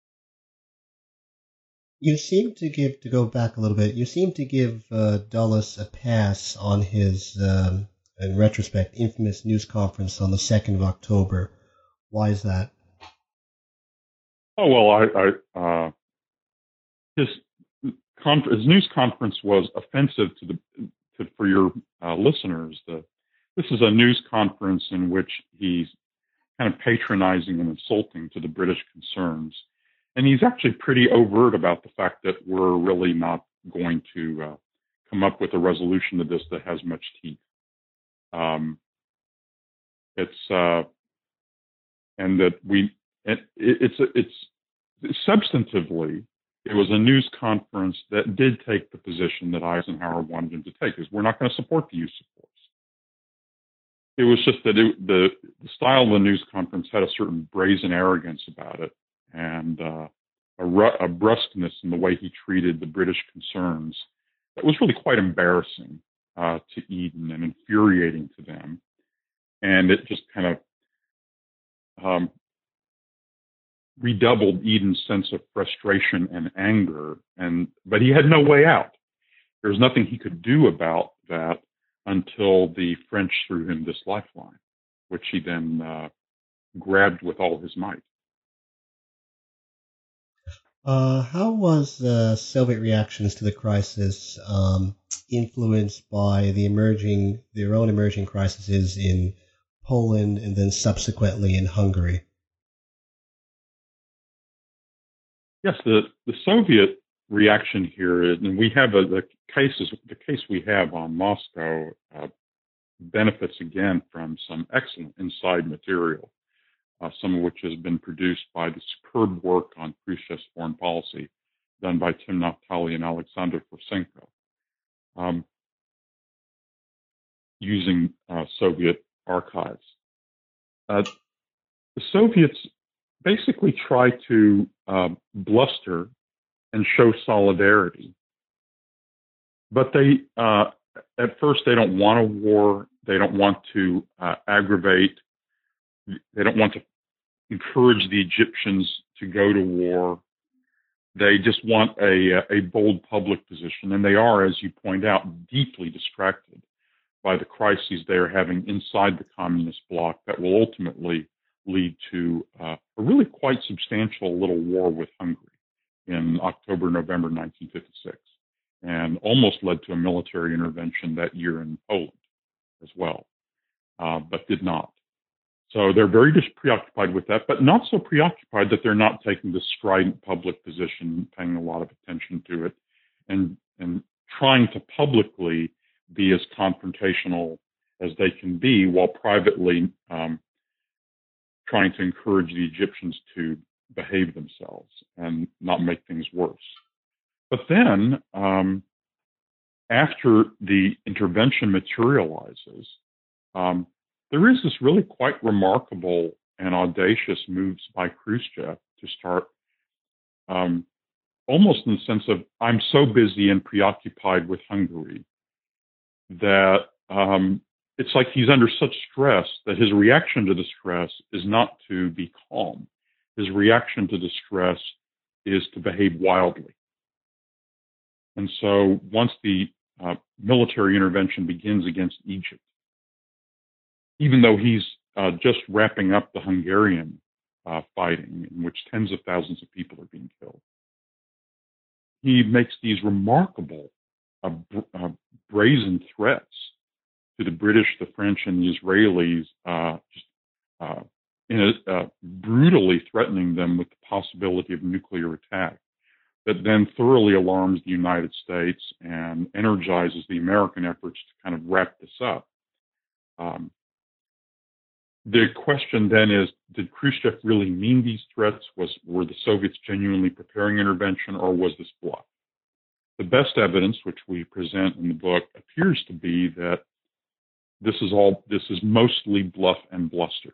You seem to give, to go back a little bit, you seem to give uh, Dulles a pass on his, um, in retrospect, infamous news conference on the second of October. Why is that? Oh, well, I, I uh, his, conf- his news conference was offensive to the to, for your uh, listeners. The, this is a news conference in which he's kind of patronizing and insulting to the British concerns. And he's actually pretty overt about the fact that we're really not going to uh, come up with a resolution to this that has much teeth. Um, it's uh, and that we it, it's it's substantively it was a news conference that did take the position that Eisenhower wanted him to take, is we're not going to support the use of force. It was just that it, the the style of the news conference had a certain brazen arrogance about it, and uh, a, ru- a brusqueness in the way he treated the British concerns that was really quite embarrassing uh, to Eden and infuriating to them. And it just kind of um, redoubled Eden's sense of frustration and anger. And but he had no way out. There was nothing he could do about that until the French threw him this lifeline, which he then uh, grabbed with all his might. Uh, how was uh, Soviet reactions to the crisis um, influenced by the emerging, their own emerging crises in Poland and then subsequently in Hungary? Yes, the, the Soviet reaction here is, and we have a, the cases, the case we have on Moscow uh, benefits again from some excellent inside material. Uh, some of which has been produced by the superb work on Khrushchev's foreign policy done by Tim Naftali and Alexander Forsenko, um, using uh, Soviet archives. Uh, the Soviets basically try to uh, bluster and show solidarity, but they, uh, at first, they don't want a war. They don't want to uh, aggravate. They don't want to encourage the Egyptians to go to war. They just want a, a bold public position. And they are, as you point out, deeply distracted by the crises they are having inside the communist bloc that will ultimately lead to uh, a really quite substantial little war with Hungary in October, November nineteen fifty-six, and almost led to a military intervention that year in Poland as well, uh, but did not. So they're very just preoccupied with that, but not so preoccupied that they're not taking this strident public position, paying a lot of attention to it, and and trying to publicly be as confrontational as they can be, while privately um, trying to encourage the Egyptians to behave themselves and not make things worse. But then, um, after the intervention materializes, um, there is this really quite remarkable and audacious moves by Khrushchev to start um, almost in the sense of, I'm so busy and preoccupied with Hungary that um, it's like he's under such stress that his reaction to the stress is not to be calm. His reaction to the stress is to behave wildly. And so once the uh, military intervention begins against Egypt, even though he's uh, just wrapping up the Hungarian uh, fighting, in which tens of thousands of people are being killed, he makes these remarkable, uh, br- uh, brazen threats to the British, the French, and the Israelis, uh, just uh, in a, uh, brutally threatening them with the possibility of nuclear attack, that then thoroughly alarms the United States and energizes the American efforts to kind of wrap this up. Um, the question then is, did Khrushchev really mean these threats? Was, were the Soviets genuinely preparing intervention, or was this bluff? The best evidence, which we present in the book, appears to be that this is all, this is mostly bluff and bluster.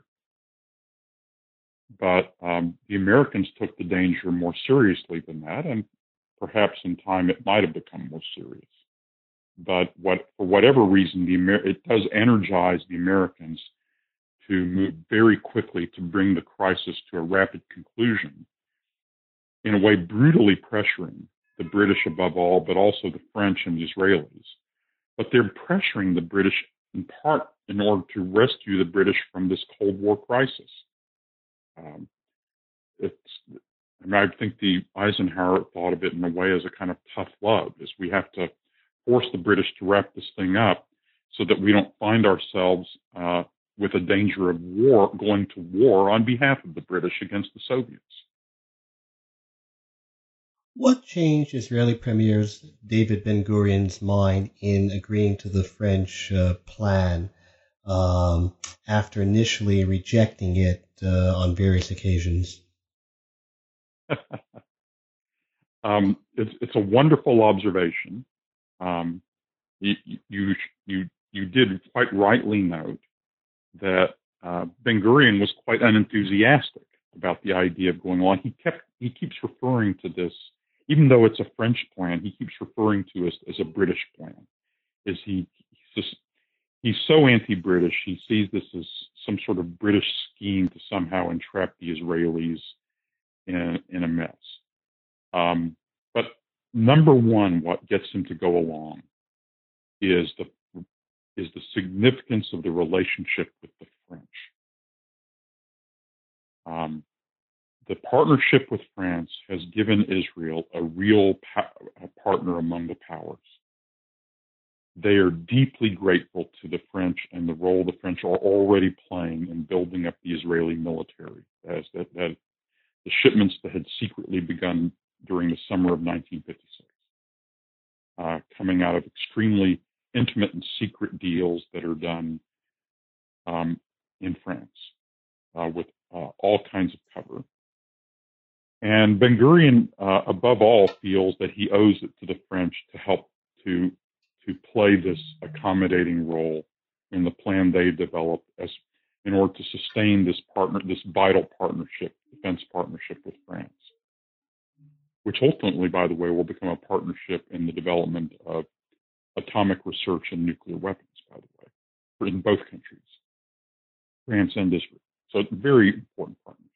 But um, the Americans took the danger more seriously than that, and perhaps in time it might have become more serious. But what, for whatever reason, the Amer- it does energize the Americans to move very quickly to bring the crisis to a rapid conclusion, in a way brutally pressuring the British above all, but also the French and the Israelis. But they're pressuring the British in part in order to rescue the British from this Cold War crisis. Um, it's, I mean, I think the Eisenhower thought of it in a way as a kind of tough love, is we have to force the British to wrap this thing up so that we don't find ourselves uh, with a danger of war, going to war on behalf of the British against the Soviets. What changed Israeli Premier David Ben-Gurion's mind in agreeing to the French uh, plan um, after initially rejecting it uh, on various occasions? um, it's, it's a wonderful observation. Um, you, you, you, you did quite rightly note that uh, Ben-Gurion was quite unenthusiastic about the idea of going on. He kept, he keeps referring to this, even though it's a French plan, he keeps referring to it as a British plan. Is he, he's, just, he's so anti-British, he sees this as some sort of British scheme to somehow entrap the Israelis in, in a mess. Um, but number one, what gets him to go along is the is the significance of the relationship with the French. Um, the partnership with France has given Israel a real pa- a partner among the powers. They are deeply grateful to the French and the role the French are already playing in building up the Israeli military, as that, that the shipments that had secretly begun during the summer of nineteen fifty-six, uh, coming out of extremely intimate and secret deals that are done um, in France uh, with uh, all kinds of cover. And Ben-Gurion, uh, above all, feels that he owes it to the French to help to to play this accommodating role in the plan they developed as in order to sustain this partner, this vital partnership, defense partnership with France, which ultimately, by the way, will become a partnership in the development of atomic research and nuclear weapons, by the way, in both countries, France and Israel. So it's a very important partnership.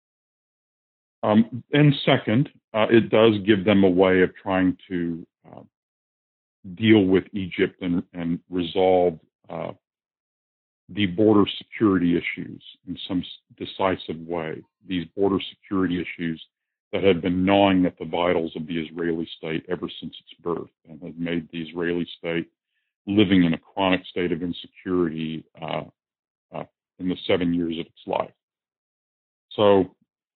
Um, and second, uh, it does give them a way of trying to uh, deal with Egypt and, and resolve uh, the border security issues in some decisive way. These border security issues that had been gnawing at the vitals of the Israeli state ever since its birth, and had made the Israeli state living in a chronic state of insecurity uh, uh, in the seven years of its life. So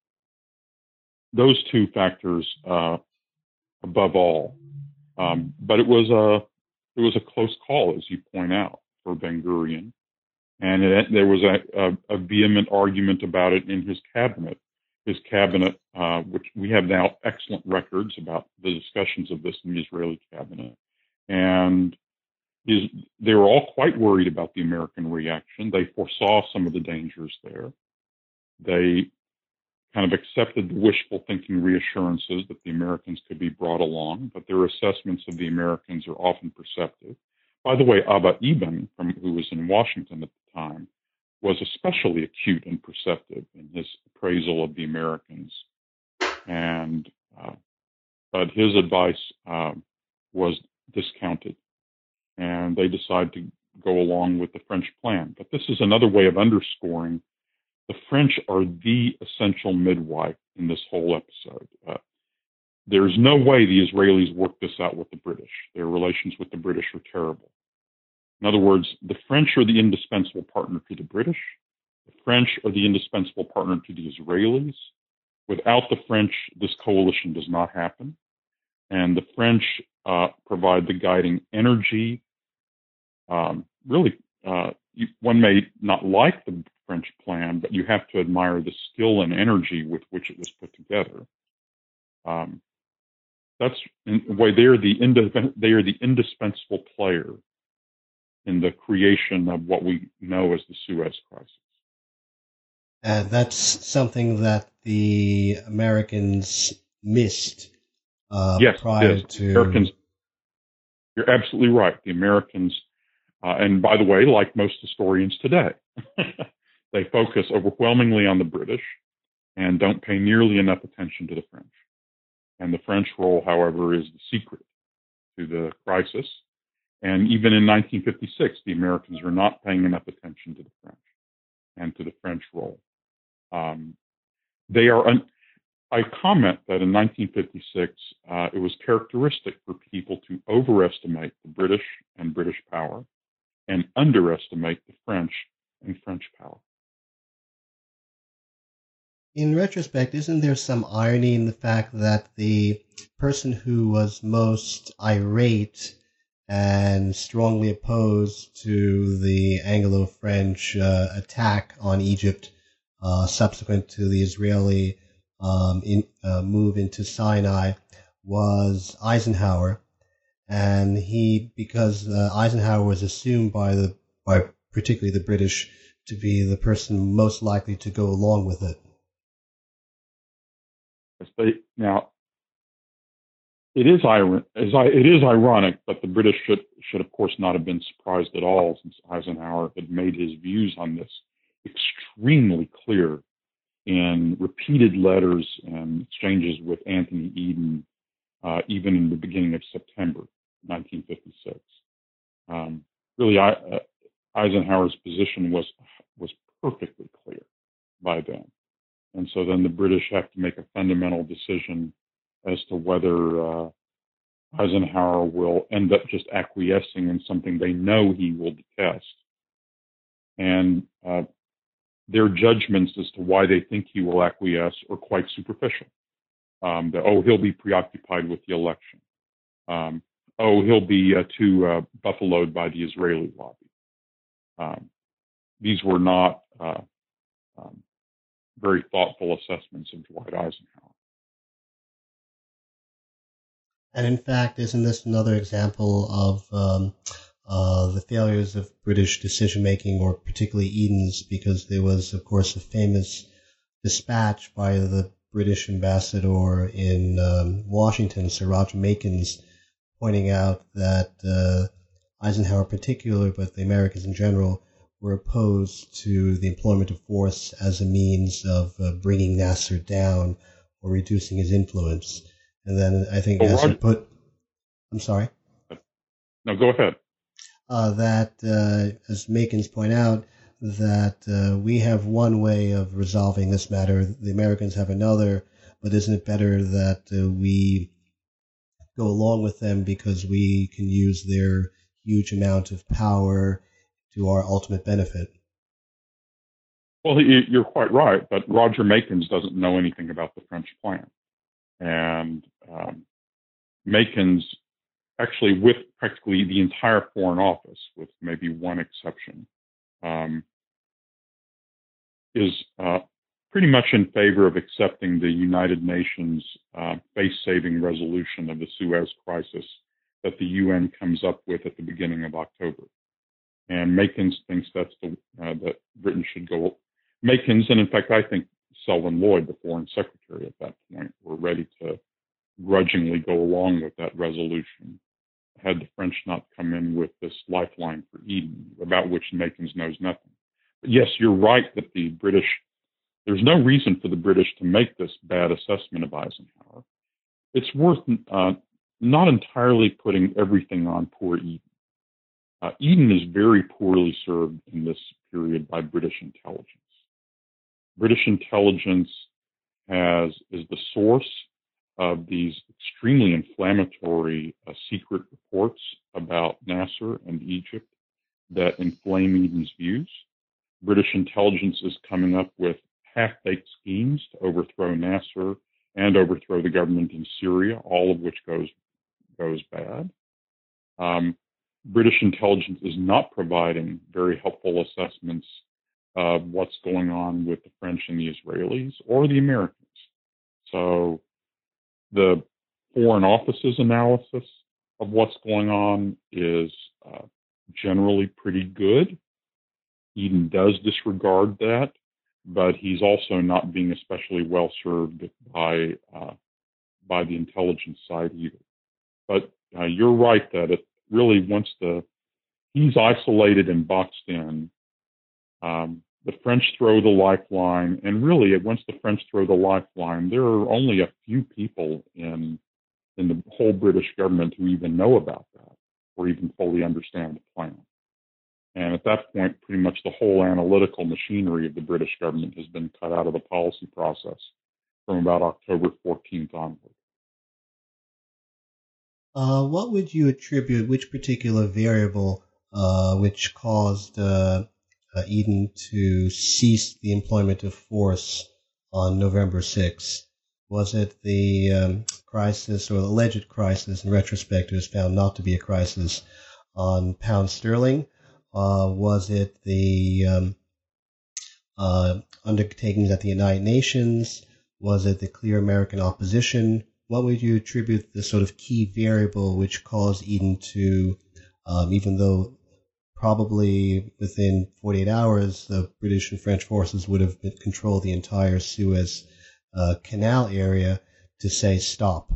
those two factors, uh, above all, um, but it was a it was a close call, as you point out, for Ben-Gurion, and it, there was a, a, a vehement argument about it in his cabinet. His cabinet, uh, which we have now excellent records about the discussions of this in the Israeli cabinet. And his, they were all quite worried about the American reaction. They foresaw some of the dangers there. They kind of accepted the wishful thinking reassurances that the Americans could be brought along, but their assessments of the Americans are often perceptive. By the way, Abba Eban, from, who was in Washington at the time, was especially acute and perceptive in his appraisal of the Americans. And, uh, but his advice uh, was discounted, and they decided to go along with the French plan. But this is another way of underscoring the French are the essential midwife in this whole episode. Uh, there's no way the Israelis worked this out with the British. Their relations with the British are terrible. In other words, the French are the indispensable partner to the British. The French are the indispensable partner to the Israelis. Without the French, this coalition does not happen. And the French uh, provide the guiding energy. Um, really, uh, you, one may not like the French plan, but you have to admire the skill and energy with which it was put together. Um, that's in a way they are the ind- they are the indispensable player in the creation of what we know as the Suez Crisis. And that's something that the Americans missed uh, yes, prior yes. to. Americans, you're absolutely right. The Americans, uh, and by the way, like most historians today, they focus overwhelmingly on the British and don't pay nearly enough attention to the French. And the French role, however, is the secret to the crisis. And even in nineteen fifty-six, the Americans are not paying enough attention to the French and to the French role. Um, they are. Un- I comment that in nineteen fifty-six, uh, it was characteristic for people to overestimate the British and British power and underestimate the French and French power. In retrospect, isn't there some irony in the fact that the person who was most irate and strongly opposed to the Anglo-French uh, attack on Egypt uh, subsequent to the Israeli um, in, uh, move into Sinai was Eisenhower, and he, because uh, Eisenhower was assumed by the by particularly the British to be the person most likely to go along with it. They, now, it is, it is ironic, but the British should, should, of course, not have been surprised at all, since Eisenhower had made his views on this extremely clear in repeated letters and exchanges with Anthony Eden, uh, even in the beginning of September nineteen fifty-six. Um, really, I, uh, Eisenhower's position was was perfectly clear by then. And so then the British have to make a fundamental decision as to whether uh, Eisenhower will end up just acquiescing in something they know he will detest. And uh, their judgments as to why they think he will acquiesce are quite superficial. Um, that, oh, he'll be preoccupied with the election. Um, oh, he'll be uh, too uh, buffaloed by the Israeli lobby. Um, these were not uh, um, very thoughtful assessments of Dwight Eisenhower. And in fact, isn't this another example of um, uh, the failures of British decision-making, or particularly Eden's, because there was, of course, a famous dispatch by the British ambassador in um, Washington, Sir Roger Makins, pointing out that uh, Eisenhower in particular, but the Americans in general, were opposed to the employment of force as a means of uh, bringing Nasser down or reducing his influence. And then I think well, Nasser Roger, put, I'm sorry? No, go ahead. Uh, that, uh, as Makins point out, that uh, we have one way of resolving this matter, the Americans have another, but isn't it better that uh, we go along with them because we can use their huge amount of power to our ultimate benefit? Well, you're quite right, but Roger Makins doesn't know anything about the French plan. And um, Makins, actually with practically the entire Foreign Office, with maybe one exception, um, is uh, pretty much in favor of accepting the United Nations uh, face-saving resolution of the Suez Crisis that the U N comes up with at the beginning of October. And Makins thinks that's the uh, that Britain should go. Makins, and in fact, I think Selwyn Lloyd, the Foreign Secretary at that point, were ready to grudgingly go along with that resolution, had the French not come in with this lifeline for Eden, about which Makins knows nothing. But yes, you're right that the British, there's no reason for the British to make this bad assessment of Eisenhower. It's worth uh, not entirely putting everything on poor Eden. Uh, Eden is very poorly served in this period by British intelligence. British intelligence has is the source of these extremely inflammatory uh, secret reports about Nasser and Egypt that inflame Eden's views. British intelligence is coming up with half-baked schemes to overthrow Nasser and overthrow the government in Syria, all of which goes goes bad. Um, British intelligence is not providing very helpful assessments of what's going on with the French and the Israelis or the Americans. So the Foreign Office's analysis of what's going on is uh, generally pretty good. Eden does disregard that, but he's also not being especially well served by uh, by the intelligence side either. But uh, you're right that it really, once the he's isolated and boxed in, um, the French throw the lifeline, and really, once the French throw the lifeline, there are only a few people in in the whole British government who even know about that or even fully understand the plan. And at that point, pretty much the whole analytical machinery of the British government has been cut out of the policy process from about October fourteenth onward. Uh, what would you attribute, which particular variable uh, which caused uh, uh, Eden to cease the employment of force on November sixth? Was it the um, crisis or alleged crisis, in retrospect it was found not to be a crisis, on pound sterling? Uh, was it the um, uh, undertakings at the United Nations? Was it the clear American opposition? What would you attribute the sort of key variable which caused Eden to, um, even though probably within forty-eight hours the British and French forces would have controlled the entire Suez uh, Canal area, to say stop?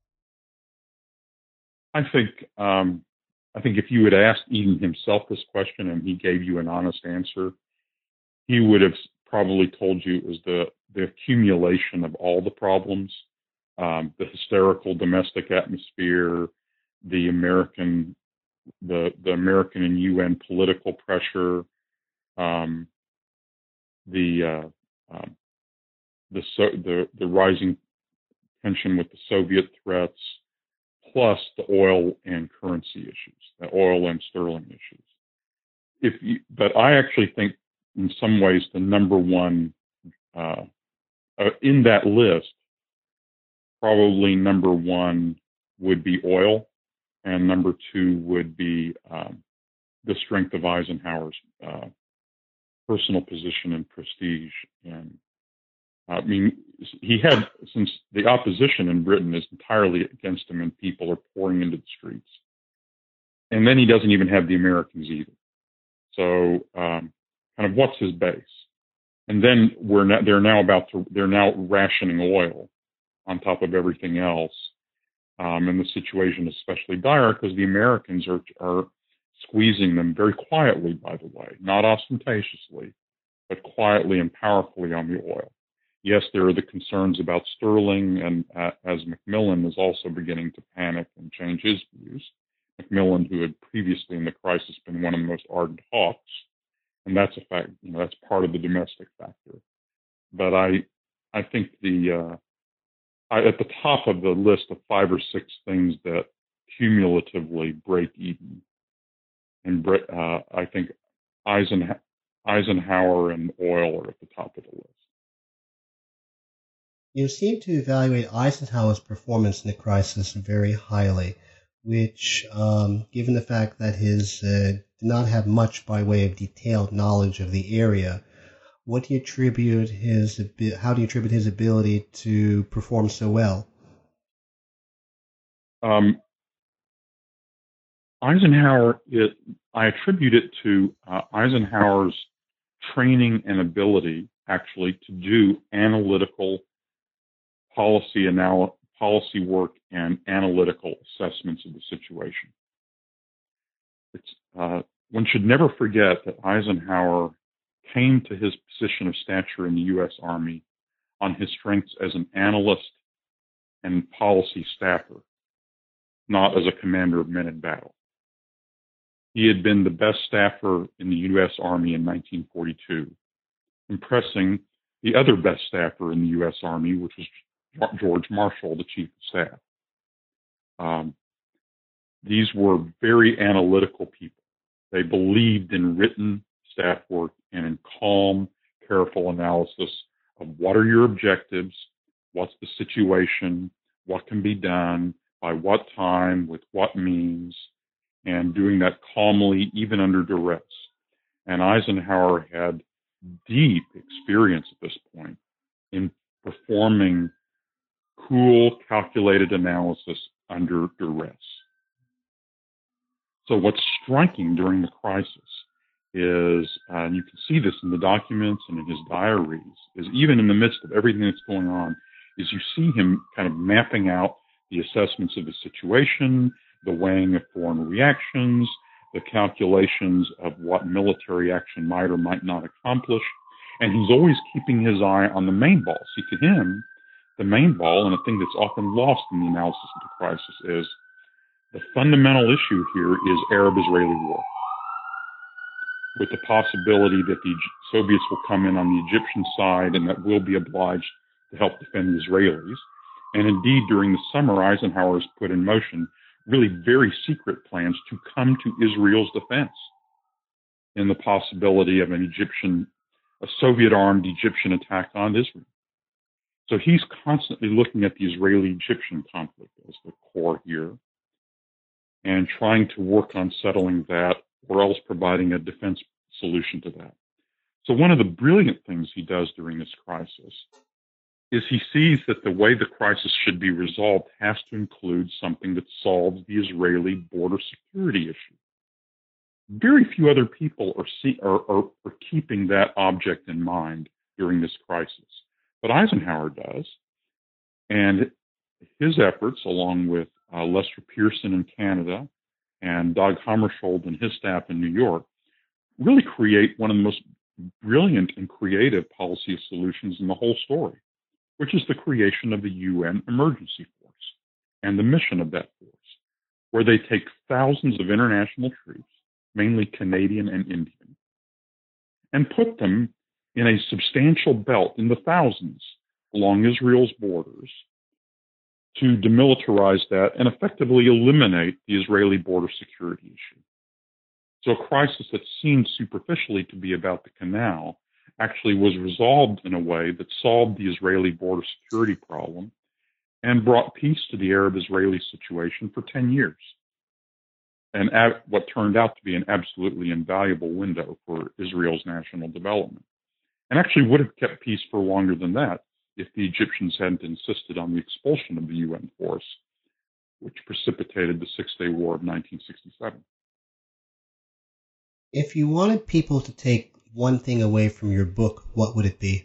I think um, I think if you had asked Eden himself this question and he gave you an honest answer, he would have probably told you it was the, the accumulation of all the problems, um, the hysterical domestic atmosphere, the American, the the American and U N political pressure, um, the uh, um, the, so, the the rising tension with the Soviet threats, plus the oil and currency issues, the oil and sterling issues. If you, but I actually think, in some ways, the number one uh, uh, in that list, probably number one would be oil, and number two would be um, the strength of Eisenhower's uh, personal position and prestige. And I mean, he had, since the opposition in Britain is entirely against him and people are pouring into the streets. And then he doesn't even have the Americans either. So, um, kind of what's his base? And then we're not, they're now about to, they're now rationing oil on top of everything else. Um, and the situation is especially dire because the Americans are, are squeezing them very quietly, by the way, not ostentatiously, but quietly and powerfully on the oil. Yes, there are the concerns about sterling, and uh, as Macmillan is also beginning to panic and change his views. Macmillan, who had previously in the crisis been one of the most ardent hawks, and that's a fact, you know, that's part of the domestic factor. But I, I think the uh, I, at the top of the list of five or six things that cumulatively break Eden, and uh, I think Eisen, Eisenhower and oil are at the top of the list. You seem to evaluate Eisenhower's performance in the crisis very highly, which, um, given the fact that his uh, did not have much by way of detailed knowledge of the area, what do you attribute his how do you attribute his ability to perform so well? Um, Eisenhower, it, I attribute it to uh, Eisenhower's training and ability, actually, to do analytical policy anal- policy work and analytical assessments of the situation. It's, uh, one should never forget that Eisenhower came to his position of stature in the U S Army on his strengths as an analyst and policy staffer, not as a commander of men in battle. He had been the best staffer in the U S Army in nineteen forty-two, impressing the other best staffer in the U S Army, which was George Marshall, the chief of staff. Um, these were very analytical people. They believed in written staff work and in calm, careful analysis of what are your objectives, what's the situation, what can be done, by what time, with what means, and doing that calmly, even under duress. And Eisenhower had deep experience at this point in performing cool, calculated analysis under duress. So what's striking during the crisis is, uh, and you can see this in the documents and in his diaries, is even in the midst of everything that's going on, is you see him kind of mapping out the assessments of the situation, the weighing of foreign reactions, the calculations of what military action might or might not accomplish. And he's always keeping his eye on the main ball. See, to him, the main ball, and a thing that's often lost in the analysis of the crisis, is the fundamental issue here is Arab-Israeli war, with the possibility that the Soviets will come in on the Egyptian side and that we'll be obliged to help defend the Israelis. And indeed, during the summer, Eisenhower has put in motion really very secret plans to come to Israel's defense in the possibility of an Egyptian, a Soviet-armed Egyptian attack on Israel. So he's constantly looking at the Israeli-Egyptian conflict as the core here and trying to work on settling that, or else providing a defense solution to that. So one of the brilliant things he does during this crisis is he sees that the way the crisis should be resolved has to include something that solves the Israeli border security issue. Very few other people are, see, are, are, are keeping that object in mind during this crisis, but Eisenhower does. And his efforts, along with uh, Lester Pearson in Canada and Dag Hammarskjöld and his staff in New York, really create one of the most brilliant and creative policy solutions in the whole story, which is the creation of the U N Emergency Force and the mission of that force, where they take thousands of international troops, mainly Canadian and Indian, and put them in a substantial belt in the thousands along Israel's borders to demilitarize that and effectively eliminate the Israeli border security issue. So a crisis that seemed superficially to be about the canal actually was resolved in a way that solved the Israeli border security problem and brought peace to the Arab-Israeli situation for ten years. And at what turned out to be an absolutely invaluable window for Israel's national development. And actually would have kept peace for longer than that if the Egyptians hadn't insisted on the expulsion of the U N force, which precipitated the Six-Day War of nineteen sixty-seven. If you wanted people to take one thing away from your book, what would it be?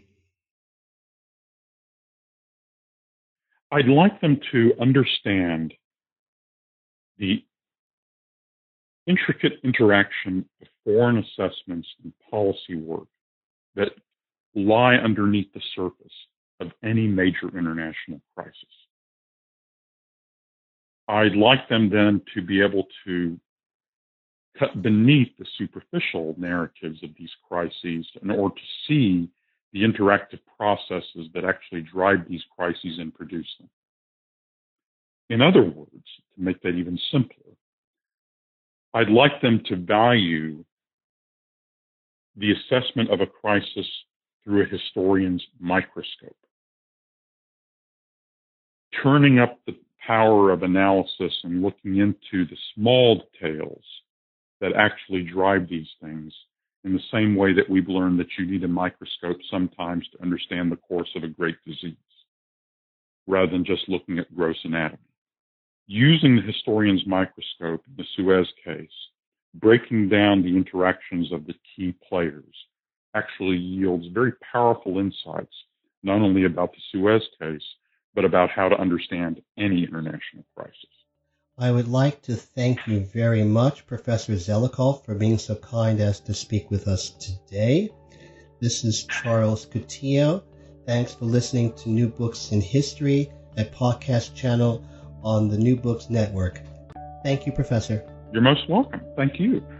I'd like them to understand the intricate interaction of foreign assessments and policy work that lie underneath the surface of any major international crisis. I'd like them then to be able to cut beneath the superficial narratives of these crises in order to see the interactive processes that actually drive these crises and produce them. In other words, to make that even simpler, I'd like them to value the assessment of a crisis through a historian's microscope, turning up the power of analysis and looking into the small details that actually drive these things in the same way that we've learned that you need a microscope sometimes to understand the course of a great disease, rather than just looking at gross anatomy. Using the historian's microscope in the Suez case, breaking down the interactions of the key players actually yields very powerful insights, not only about the Suez case, but about how to understand any international crisis. I would like to thank you very much, Professor Zelikow, for being so kind as to speak with us today. This is Charles Coutinho. Thanks for listening to New Books in History, a podcast channel on the New Books Network. Thank you, Professor. You're most welcome. Thank you.